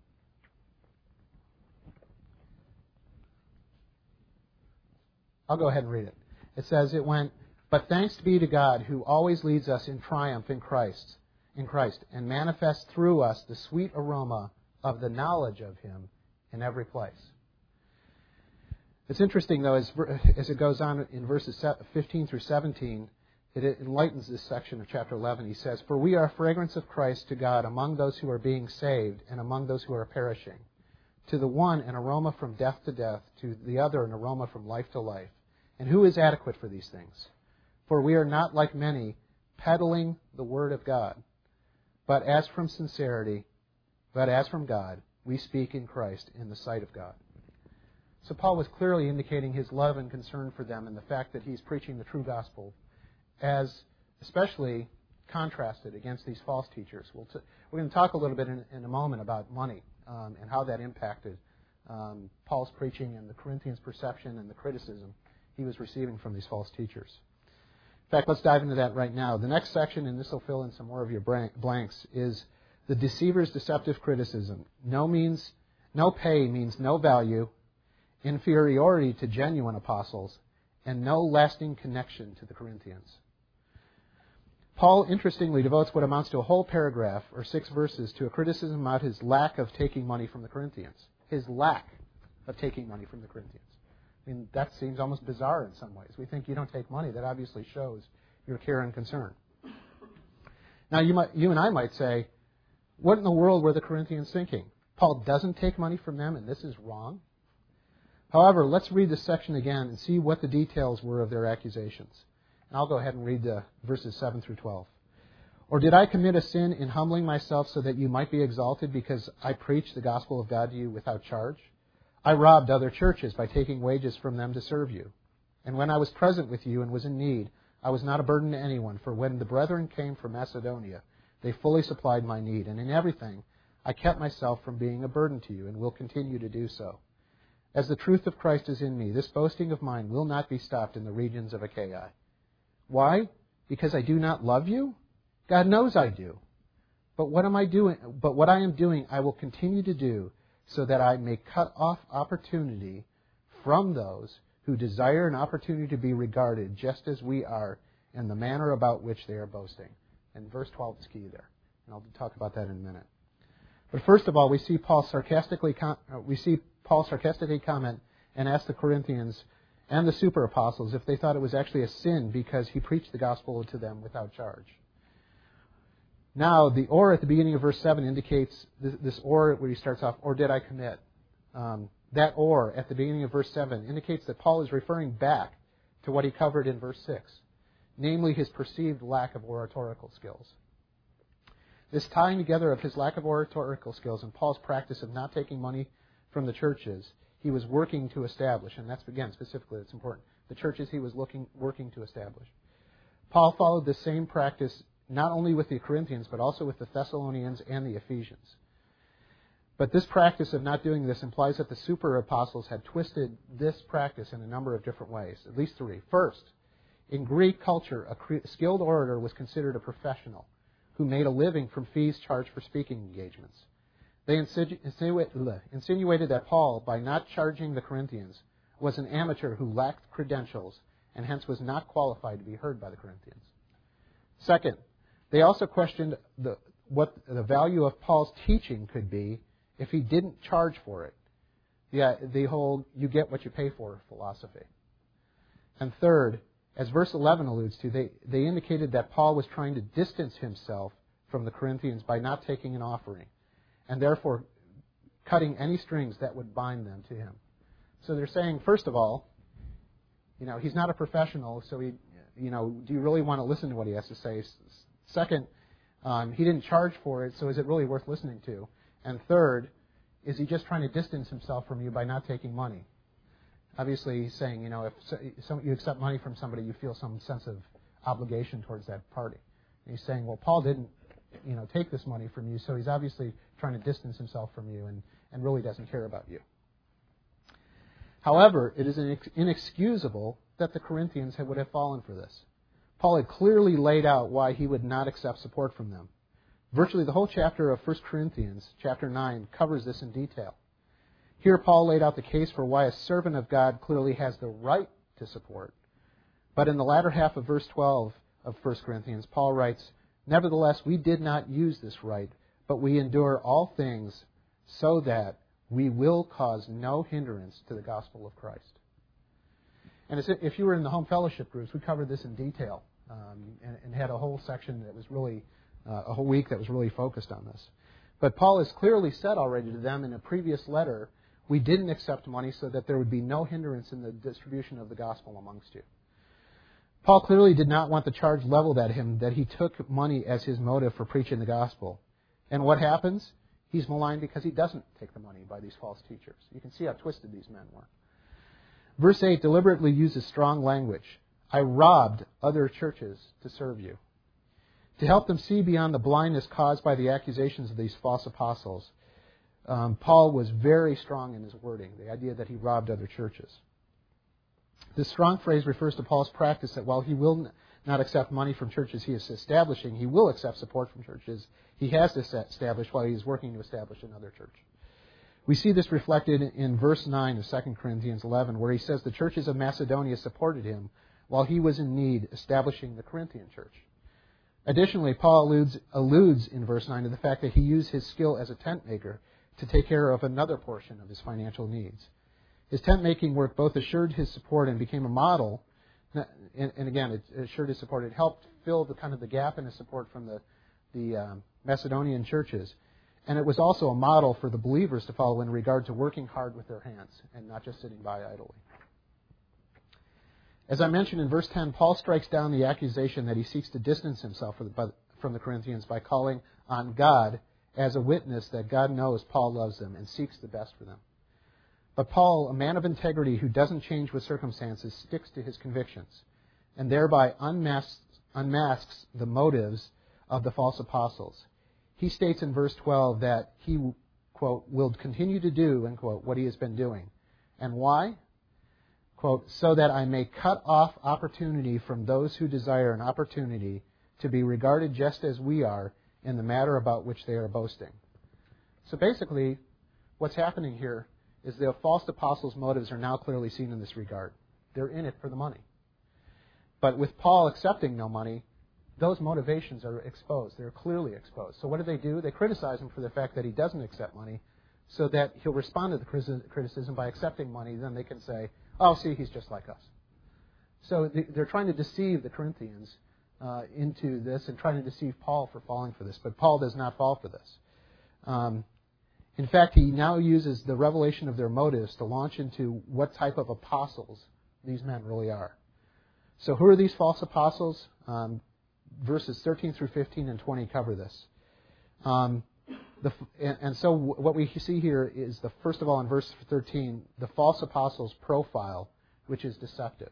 I'll go ahead and read it. It says, it went, "But thanks be to God who always leads us in triumph in Christ, in Christ, and manifests through us the sweet aroma of the knowledge of Him in every place." It's interesting, though, as, as it goes on in verses fifteen through seventeen, it enlightens this section of chapter eleven. He says, "For we are a fragrance of Christ to God among those who are being saved and among those who are perishing. To the one, an aroma from death to death, to the other, an aroma from life to life. And who is adequate for these things? For we are not like many, peddling the word of God. But as from sincerity, but as from God, we speak in Christ in the sight of God." So Paul was clearly indicating his love and concern for them and the fact that he's preaching the true gospel, as especially contrasted against these false teachers. We'll t- we're going to talk a little bit in, in a moment about money um, and how that impacted um, Paul's preaching and the Corinthians' perception and the criticism he was receiving from these false teachers. In fact, let's dive into that right now. The next section, and this will fill in some more of your blanks, is the deceiver's deceptive criticism. No means, no pay means no value, inferiority to genuine apostles, and no lasting connection to the Corinthians. Paul, interestingly, devotes what amounts to a whole paragraph, or six verses, to a criticism about his lack of taking money from the Corinthians. His lack of taking money from the Corinthians. I mean, that seems almost bizarre in some ways. We think you don't take money. That obviously shows your care and concern. Now, you might, you and I might say, what in the world were the Corinthians thinking? Paul doesn't take money from them, and this is wrong? However, let's read this section again and see what the details were of their accusations. And I'll go ahead and read the verses seven through twelve. "Or did I commit a sin in humbling myself so that you might be exalted because I preached the gospel of God to you without charge? I robbed other churches by taking wages from them to serve you. And when I was present with you and was in need, I was not a burden to anyone, for when the brethren came from Macedonia, they fully supplied my need. And in everything, I kept myself from being a burden to you and will continue to do so. As the truth of Christ is in me, this boasting of mine will not be stopped in the regions of Achaia. Why? Because I do not love you? God knows I do. But what am I doing? But what I am doing, I will continue to do, so that I may cut off opportunity from those who desire an opportunity to be regarded just as we are in the manner about which they are boasting." And verse twelve is key there. And I'll talk about that in a minute. But first of all, we see Paul sarcastically com- we see Paul sarcastically comment and ask the Corinthians and the super apostles if they thought it was actually a sin because he preached the gospel to them without charge. Now, the "or" at the beginning of verse seven indicates this, this "or" where he starts off, "or did I commit?" Um, that "or" at the beginning of verse seven indicates that Paul is referring back to what he covered in verse six, namely his perceived lack of oratorical skills. This tying together of his lack of oratorical skills and Paul's practice of not taking money from the churches he was working to establish, and that's, again, specifically, it's important, the churches he was looking, working to establish. Paul followed the same practice not only with the Corinthians, but also with the Thessalonians and the Ephesians. But this practice of not doing this implies that the super apostles had twisted this practice in a number of different ways, at least three. First, in Greek culture, a skilled orator was considered a professional who made a living from fees charged for speaking engagements. They insinuated that Paul, by not charging the Corinthians, was an amateur who lacked credentials and hence was not qualified to be heard by the Corinthians. Second, they also questioned the, what the value of Paul's teaching could be if he didn't charge for it. The, the whole you get what you pay for philosophy. And third, as verse eleven alludes to, they, they indicated that Paul was trying to distance himself from the Corinthians by not taking an offering, and therefore cutting any strings that would bind them to him. So they're saying, first of all, you know, he's not a professional, so he, you know, do you really want to listen to what he has to say? Second, um, he didn't charge for it, so is it really worth listening to? And third, is he just trying to distance himself from you by not taking money? Obviously, he's saying, you know, if some, you accept money from somebody, you feel some sense of obligation towards that party. And he's saying, well, Paul didn't, you know, take this money from you, so he's obviously trying to distance himself from you and, and really doesn't care about you. However, it is inex- inexcusable that the Corinthians had, would have fallen for this. Paul had clearly laid out why he would not accept support from them. Virtually the whole chapter of First Corinthians, chapter nine, covers this in detail. Here Paul laid out the case for why a servant of God clearly has the right to support. But in the latter half of verse twelve of First Corinthians, Paul writes, "Nevertheless, we did not use this right, but we endure all things so that we will cause no hindrance to the gospel of Christ." And if you were in the home fellowship groups, we covered this in detail um, and, and had a whole section that was really, uh, a whole week that was really focused on this. But Paul has clearly said already to them in a previous letter, we didn't accept money so that there would be no hindrance in the distribution of the gospel amongst you. Paul clearly did not want the charge leveled at him that he took money as his motive for preaching the gospel. And what happens? He's maligned because he doesn't take the money by these false teachers. You can see how twisted these men were. Verse eight deliberately uses strong language. I robbed other churches to serve you. To help them see beyond the blindness caused by the accusations of these false apostles, um, Paul was very strong in his wording, the idea that he robbed other churches. This strong phrase refers to Paul's practice that while he will not accept money from churches he is establishing, he will accept support from churches he has established while he is working to establish another church. We see this reflected in verse nine of Second Corinthians eleven, where he says the churches of Macedonia supported him while he was in need establishing the Corinthian church. Additionally, Paul alludes, alludes in verse nine to the fact that he used his skill as a tent maker to take care of another portion of his financial needs. His tent-making work both assured his support and became a model, and, and again, it assured his support. It helped fill the kind of the gap in his support from the, the um, Macedonian churches. And it was also a model for the believers to follow in regard to working hard with their hands and not just sitting by idly. As I mentioned in verse ten, Paul strikes down the accusation that he seeks to distance himself from the Corinthians by calling on God as a witness that God knows Paul loves them and seeks the best for them. But Paul, a man of integrity who doesn't change with circumstances, sticks to his convictions and thereby unmasks, unmasks the motives of the false apostles. He states in verse twelve that he, quote, will continue to do, end quote, what he has been doing. And why? Quote, so that I may cut off opportunity from those who desire an opportunity to be regarded just as we are in the matter about which they are boasting. So basically, what's happening here is the false apostles' motives are now clearly seen in this regard. They're in it for the money. But with Paul accepting no money, those motivations are exposed. They're clearly exposed. So what do they do? They criticize him for the fact that he doesn't accept money so that he'll respond to the criticism by accepting money. Then they can say, oh, see, he's just like us. So they're trying to deceive the Corinthians uh, into this and trying to deceive Paul for falling for this. But Paul does not fall for this. Um, in fact, he now uses the revelation of their motives to launch into what type of apostles these men really are. So who are these false apostles? Um, verses thirteen through fifteen and twenty cover this. Um, the, and, and so what we see here is, the first of all, in verse thirteen, the false apostles' profile, which is deceptive.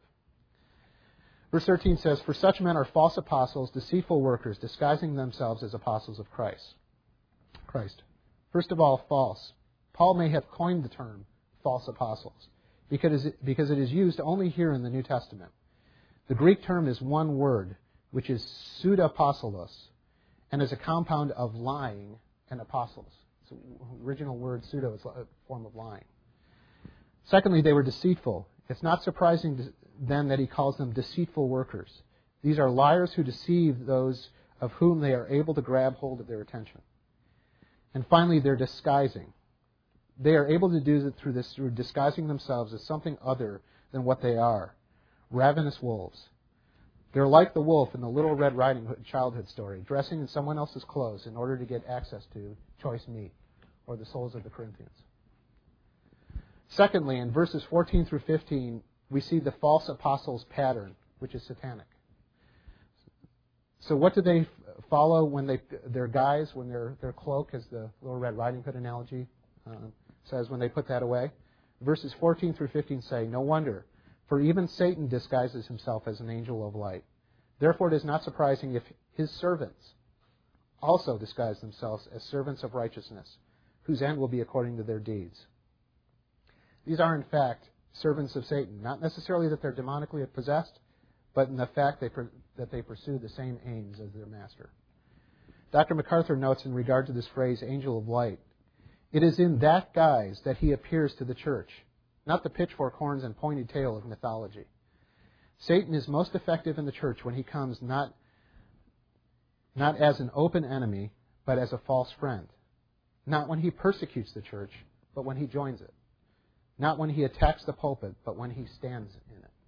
Verse thirteen says, for such men are false apostles, deceitful workers, disguising themselves as apostles of Christ. Christ. First of all, false. Paul may have coined the term false apostles because, because it is used only here in the New Testament. The Greek term is one word, which is pseudoapostolos, and is a compound of lying and apostles. So the original word pseudo is a form of lying. Secondly, they were deceitful. It's not surprising then that he calls them deceitful workers. These are liars who deceive those of whom they are able to grab hold of their attention. And finally, they're disguising. They are able to do it through this through disguising themselves as something other than what they are. Ravenous wolves. They're like the wolf in the Little Red Riding Hood childhood story, dressing in someone else's clothes in order to get access to choice meat. or the souls of the Corinthians. Secondly, in verses fourteen through fifteen, we see the false apostles' pattern, which is satanic. So what do they follow when they, their guys, when their, their cloak, as the Little Red Riding Hood analogy uh, says, when they put that away? Verses fourteen through fifteen say, "No wonder, for even Satan disguises himself as an angel of light. Therefore it is not surprising if his servants also disguise themselves as servants of righteousness, whose end will be according to their deeds." These are, in fact, servants of Satan. Not necessarily that they're demonically possessed, but in the fact they per- that they pursue the same aims as their master. Doctor MacArthur notes in regard to this phrase, angel of light, "It is in that guise that he appears to the church, not the pitchfork horns and pointed tail of mythology. Satan is most effective in the church when he comes not, not as an open enemy, but as a false friend. Not when he persecutes the church, but when he joins it. Not when he attacks the pulpit, but when he stands in it."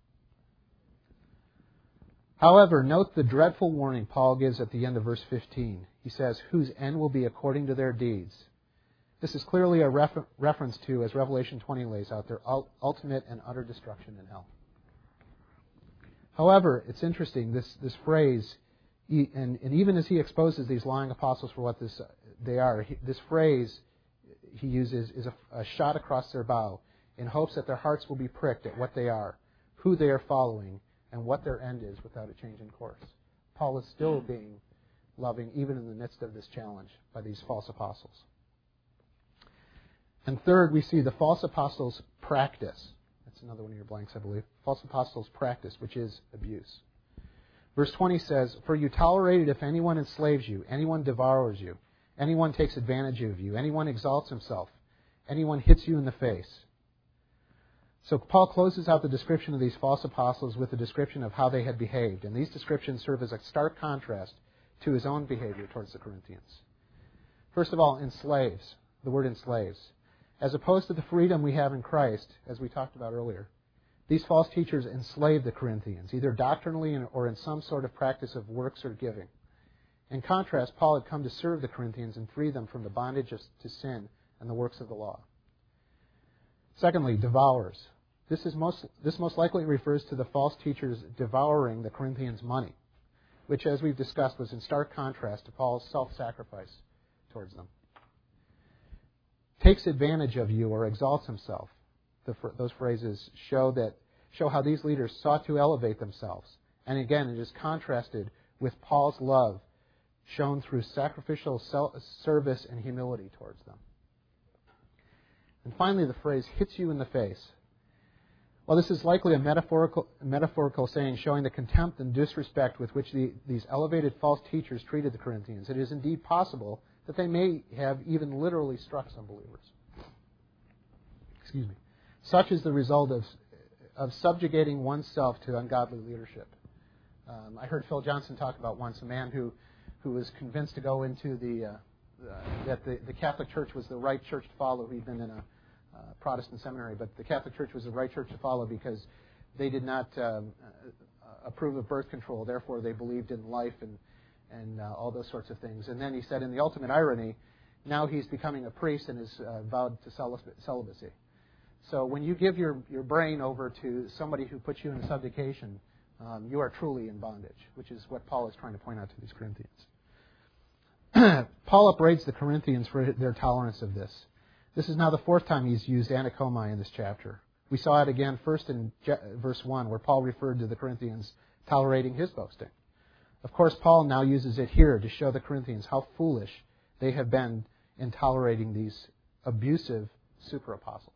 However, note the dreadful warning Paul gives at the end of verse fifteen. He says, "Whose end will be according to their deeds." This is clearly a refer- reference to, as Revelation twenty lays out, their ul- ultimate and utter destruction in hell. However, it's interesting, this, this phrase, he, and, and even as he exposes these lying apostles for what this, uh, they are, he, this phrase he uses is a, a shot across their bow in hopes that their hearts will be pricked at what they are, who they are following, and what their end is without a change in course. Paul is still being loving even in the midst of this challenge by these false apostles. And third, we see the false apostles' practice. That's another one of your blanks, I believe. False apostles' practice, which is abuse. Verse twenty says, "For you tolerate it if anyone enslaves you, anyone devours you, anyone takes advantage of you, anyone exalts himself, anyone hits you in the face." So Paul closes out the description of these false apostles with a description of how they had behaved. And these descriptions serve as a stark contrast to his own behavior towards the Corinthians. First of all, enslaves. The word enslaves. As opposed to the freedom we have in Christ, as we talked about earlier, these false teachers enslaved the Corinthians, either doctrinally or in some sort of practice of works or giving. In contrast, Paul had come to serve the Corinthians and free them from the bondage of, to sin and the works of the law. Secondly, devours. This is most this most likely refers to the false teachers devouring the Corinthians' money, which, as we've discussed, was in stark contrast to Paul's self-sacrifice towards them. Takes advantage of you or exalts himself. The, those phrases show that show how these leaders sought to elevate themselves. And again, it is contrasted with Paul's love shown through sacrificial service and humility towards them. And finally, the phrase hits you in the face. Well, this is likely a metaphorical, metaphorical saying showing the contempt and disrespect with which the, these elevated false teachers treated the Corinthians. It is indeed possible that they may have even literally struck some believers. Excuse me. Such is the result of, of subjugating oneself to ungodly leadership. Um, I heard Phil Johnson talk about once a man who, who was convinced to go into the, uh, uh, that the, the Catholic Church was the right church to follow. He'd been in a uh, Protestant seminary, but the Catholic Church was the right church to follow because they did not um, uh, approve of birth control. Therefore, they believed in life and and uh, all those sorts of things. And then he said, in the ultimate irony, now he's becoming a priest and is uh, vowed to celibacy. So when you give your, your brain over to somebody who puts you in subjugation, um, you are truly in bondage, which is what Paul is trying to point out to these Corinthians. Paul upbraids the Corinthians for their tolerance of this. This is now the fourth time he's used anakomai in this chapter. We saw it again first in verse one, where Paul referred to the Corinthians tolerating his boasting. Of course, Paul now uses it here to show the Corinthians how foolish they have been in tolerating these abusive super apostles.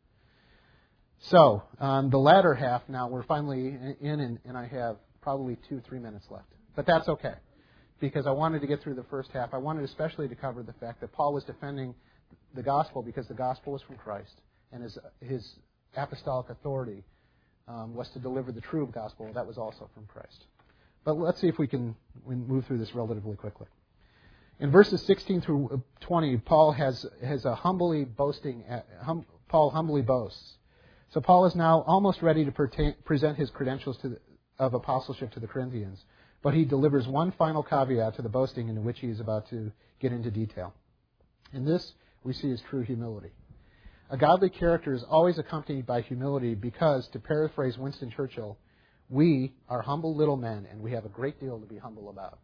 So, um, the latter half now, we're finally in, and, and I have probably two, three minutes left. But that's okay, because I wanted to get through the first half. I wanted especially to cover the fact that Paul was defending the gospel because the gospel was from Christ, and his, his apostolic authority um, was to deliver the true gospel. That was also from Christ. But let's see if we can move through this relatively quickly. In verses sixteen through twenty, Paul has has a humbly boasting. Hum, Paul humbly boasts. So Paul is now almost ready to pertain, present his credentials to the, of apostleship to the Corinthians, but he delivers one final caveat to the boasting in which he is about to get into detail. And this we see is true humility. A godly character is always accompanied by humility because, to paraphrase Winston Churchill, we are humble little men and we have a great deal to be humble about.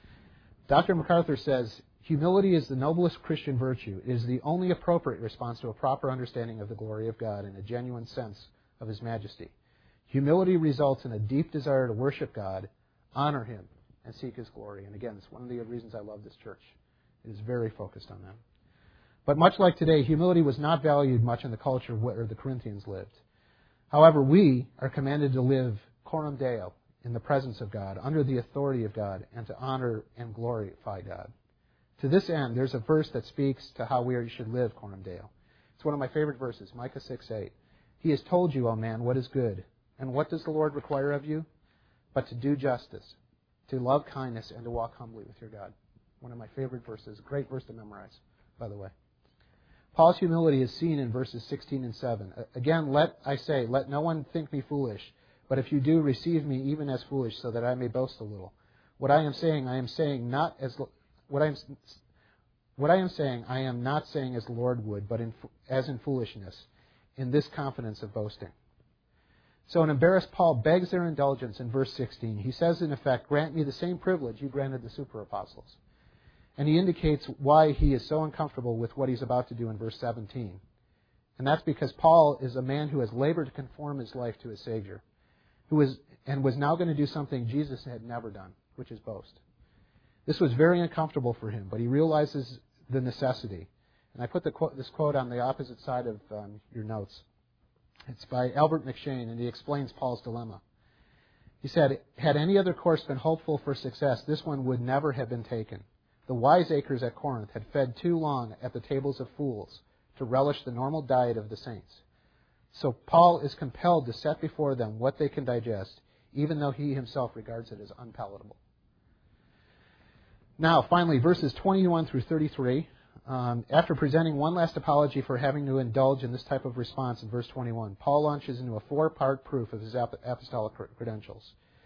Doctor MacArthur says, humility is the noblest Christian virtue. It is the only appropriate response to a proper understanding of the glory of God and a genuine sense of His majesty. Humility results in a deep desire to worship God, honor Him, and seek His glory. And again, it's one of the reasons I love this church. It is very focused on that. But much like today, humility was not valued much in the culture where the Corinthians lived. However, we are commanded to live coram Deo, in the presence of God, under the authority of God, and to honor and glorify God. To this end, there's a verse that speaks to how we should live coram Deo. It's one of my favorite verses, Micah six eight. He has told you, O man, what is good. And what does the Lord require of you? But to do justice, to love kindness, and to walk humbly with your God. One of my favorite verses. A great verse to memorize, by the way. Paul's humility is seen in verses sixteen and seven. Again, let I say, let no one think me foolish, but if you do, receive me even as foolish, so that I may boast a little. What I am saying, I am saying not as what I am what I am saying, I am not saying as the Lord would, but in, as in foolishness, in this confidence of boasting. So an embarrassed Paul begs their indulgence in verse sixteen. He says, in effect, grant me the same privilege you granted the super apostles. And he indicates why he is so uncomfortable with what he's about to do in verse seventeen. And that's because Paul is a man who has labored to conform his life to his Savior, who is and was now going to do something Jesus had never done, which is boast. This was very uncomfortable for him, but he realizes the necessity. And I put the quote, this quote on the opposite side of um, your notes. It's by Albert McShane, and he explains Paul's dilemma. He said, had any other course been hopeful for success, this one would never have been taken. The wiseacres at Corinth had fed too long at the tables of fools to relish the normal diet of the saints. So Paul is compelled to set before them what they can digest, even though he himself regards it as unpalatable. Now, finally, verses twenty-one through thirty-three. Um, after presenting one last apology for having to indulge in this type of response in verse twenty-one, Paul launches into a four-part proof of his apostolic credentials.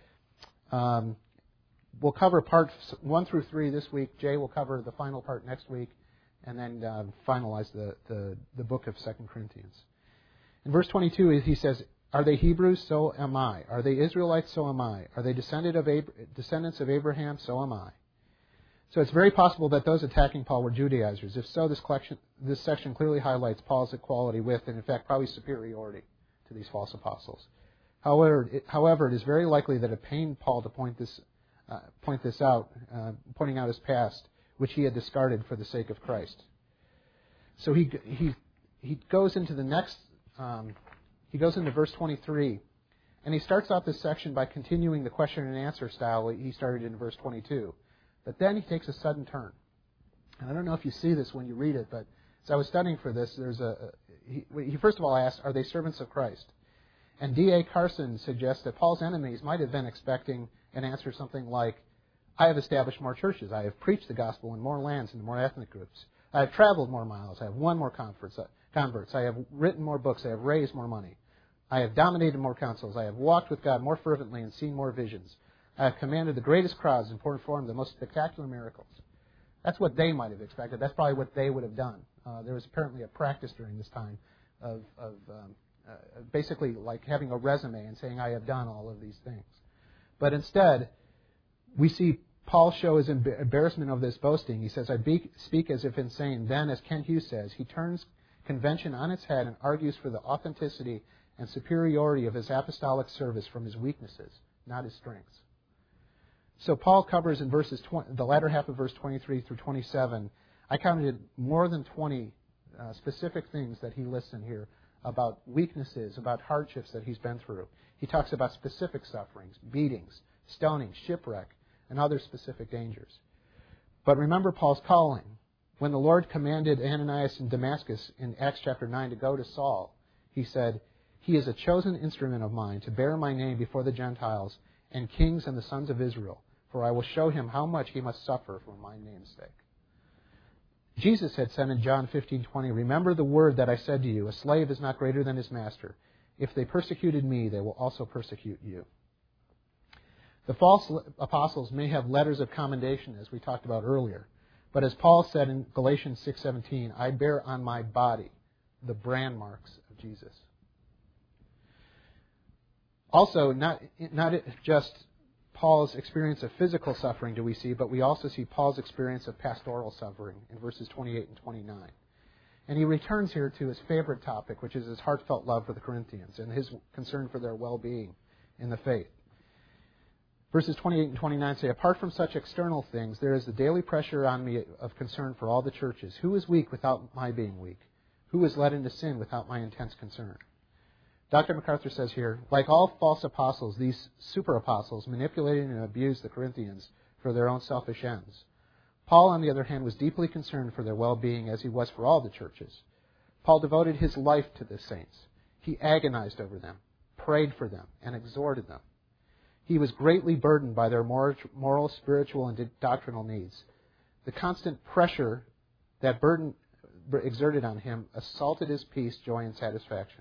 Um, we'll cover parts one through three this week. Jay will cover the final part next week, and then uh, finalize the, the, the book of Second Corinthians. In verse twenty-two, he says, are they Hebrews? So am I. Are they Israelites? So am I. Are they descendant of Ab- descendants of Abraham? So am I. So it's very possible that those attacking Paul were Judaizers. If so, this, collection, this section clearly highlights Paul's equality with, and in fact, probably superiority to these false apostles. However, it, however, it is very likely that it pained Paul to point this, uh, point this out, uh, pointing out his past, which he had discarded for the sake of Christ. So he he he goes into the next. Um, he goes into verse twenty-three, and he starts out this section by continuing the question and answer style he started in verse twenty-two. But then he takes a sudden turn. And I don't know if you see this when you read it, but as I was studying for this, there's a he, he first of all asked, are they servants of Christ? And D A Carson suggests that Paul's enemies might have been expecting an answer something like, I have established more churches. I have preached the gospel in more lands and more ethnic groups. I have traveled more miles. I have won more converts. converts. I have written more books. I have raised more money. I have dominated more councils. I have walked with God more fervently and seen more visions. I have commanded the greatest crowds and performed the most spectacular miracles. That's what they might have expected. That's probably what they would have done. Uh, there was apparently a practice during this time of, of um, uh, basically like having a resume and saying, I have done all of these things. But instead, we see Paul show his embarrassment of this boasting. He says, I be- speak as if insane. Then, as Ken Hughes says, he turns convention on its head and argues for the authenticity and superiority of his apostolic service from his weaknesses, not his strengths. So Paul covers in verses twenty, the latter half of verse twenty-three through twenty-seven, I counted more than twenty uh, specific things that he lists in here about weaknesses, about hardships that he's been through. He talks about specific sufferings, beatings, stoning, shipwreck, and other specific dangers. But remember Paul's calling. When the Lord commanded Ananias in Damascus in Acts chapter nine to go to Saul, he said, he is a chosen instrument of mine to bear my name before the Gentiles and kings and the sons of Israel, for I will show him how much he must suffer for my name's sake. Jesus had said in John fifteen twenty, remember the word that I said to you, a slave is not greater than his master. If they persecuted me, they will also persecute you. The false apostles may have letters of commendation, as we talked about earlier, But as Paul said in Galatians six seventeen, I bear on my body the brand marks of Jesus. Also, not, not just Paul's experience of physical suffering do we see, but we also see Paul's experience of pastoral suffering in verses twenty-eight and twenty-nine. And he returns here to his favorite topic, which is his heartfelt love for the Corinthians and his concern for their well-being in the faith. Verses twenty-eight and twenty-nine say, apart from such external things, there is the daily pressure on me of concern for all the churches. Who is weak without my being weak? Who is led into sin without my intense concern? Doctor MacArthur says here, like all false apostles, these super apostles manipulated and abused the Corinthians for their own selfish ends. Paul, on the other hand, was deeply concerned for their well-being as he was for all the churches. Paul devoted his life to the saints. He agonized over them, prayed for them, and exhorted them. He was greatly burdened by their moral, spiritual, and doctrinal needs. The constant pressure that burden exerted on him assaulted his peace, joy, and satisfaction.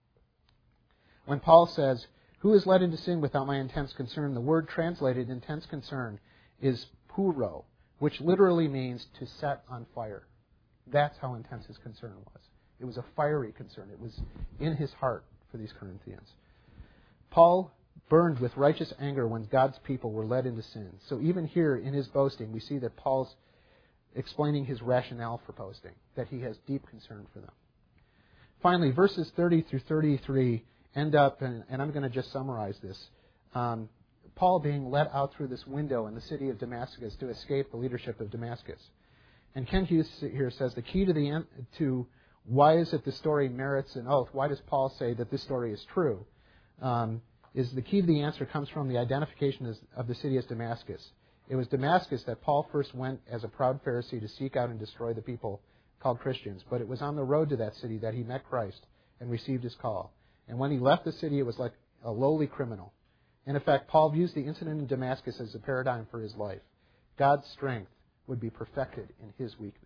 When Paul says, who is led into sin without my intense concern, the word translated intense concern is puro, which literally means to set on fire. That's how intense his concern was. It was a fiery concern. It was in his heart for these Corinthians. Paul burned with righteous anger when God's people were led into sin. So even here in his boasting, we see that Paul's explaining his rationale for boasting, that he has deep concern for them. Finally, verses thirty through thirty-three end up, and, and I'm going to just summarize this, um, Paul being let out through this window in the city of Damascus to escape the leadership of Damascus. And Ken Hughes here says the key to the to why is it the story merits an oath, why does Paul say that this story is true, um, is the key to the answer comes from the identification of the city as Damascus. It was Damascus that Paul first went as a proud Pharisee to seek out and destroy the people called Christians. But it was on the road to that city that he met Christ and received his call. And when he left the city, it was like a lowly criminal. And in fact, Paul views the incident in Damascus as a paradigm for his life. God's strength would be perfected in his weakness.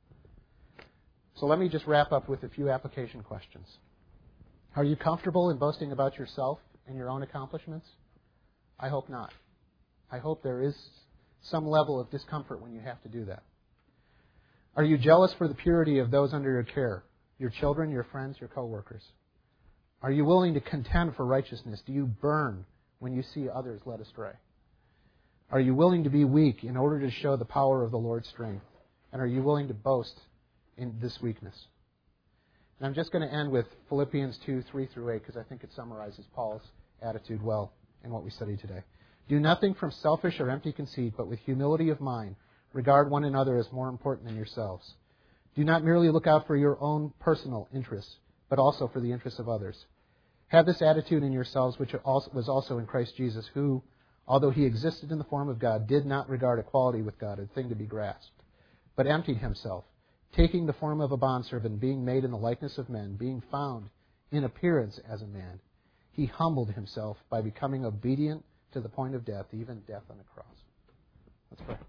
So let me just wrap up with a few application questions. Are you comfortable in boasting about yourself and your own accomplishments? I hope not. I hope there is some level of discomfort when you have to do that. Are you jealous for the purity of those under your care, your children, your friends, your coworkers? Are you willing to contend for righteousness? Do you burn when you see others led astray? Are you willing to be weak in order to show the power of the Lord's strength? And are you willing to boast in this weakness? And I'm just going to end with Philippians two, three through eight, because I think it summarizes Paul's attitude well in what we studied today. Do nothing from selfish or empty conceit, but with humility of mind, regard one another as more important than yourselves. Do not merely look out for your own personal interests, but also for the interests of others. Have this attitude in yourselves, which was also in Christ Jesus, who, although he existed in the form of God, did not regard equality with God a thing to be grasped, but emptied himself, taking the form of a bondservant, being made in the likeness of men, being found in appearance as a man. He humbled himself by becoming obedient to the point of death, even death on the cross. Let's pray.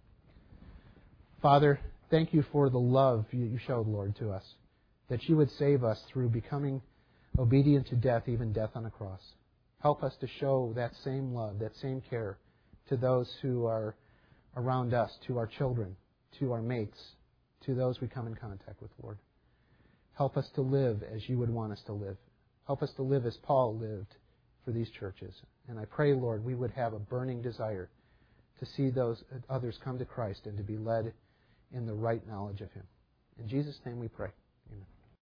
Father, thank you for the love you showed, Lord, to us, that you would save us through becoming obedient to death, even death on a cross. Help us to show that same love, that same care to those who are around us, to our children, to our mates, to those we come in contact with, Lord. Help us to live as you would want us to live. Help us to live as Paul lived for these churches. And I pray, Lord, we would have a burning desire to see those others come to Christ and to be led in the right knowledge of him. In Jesus' name we pray.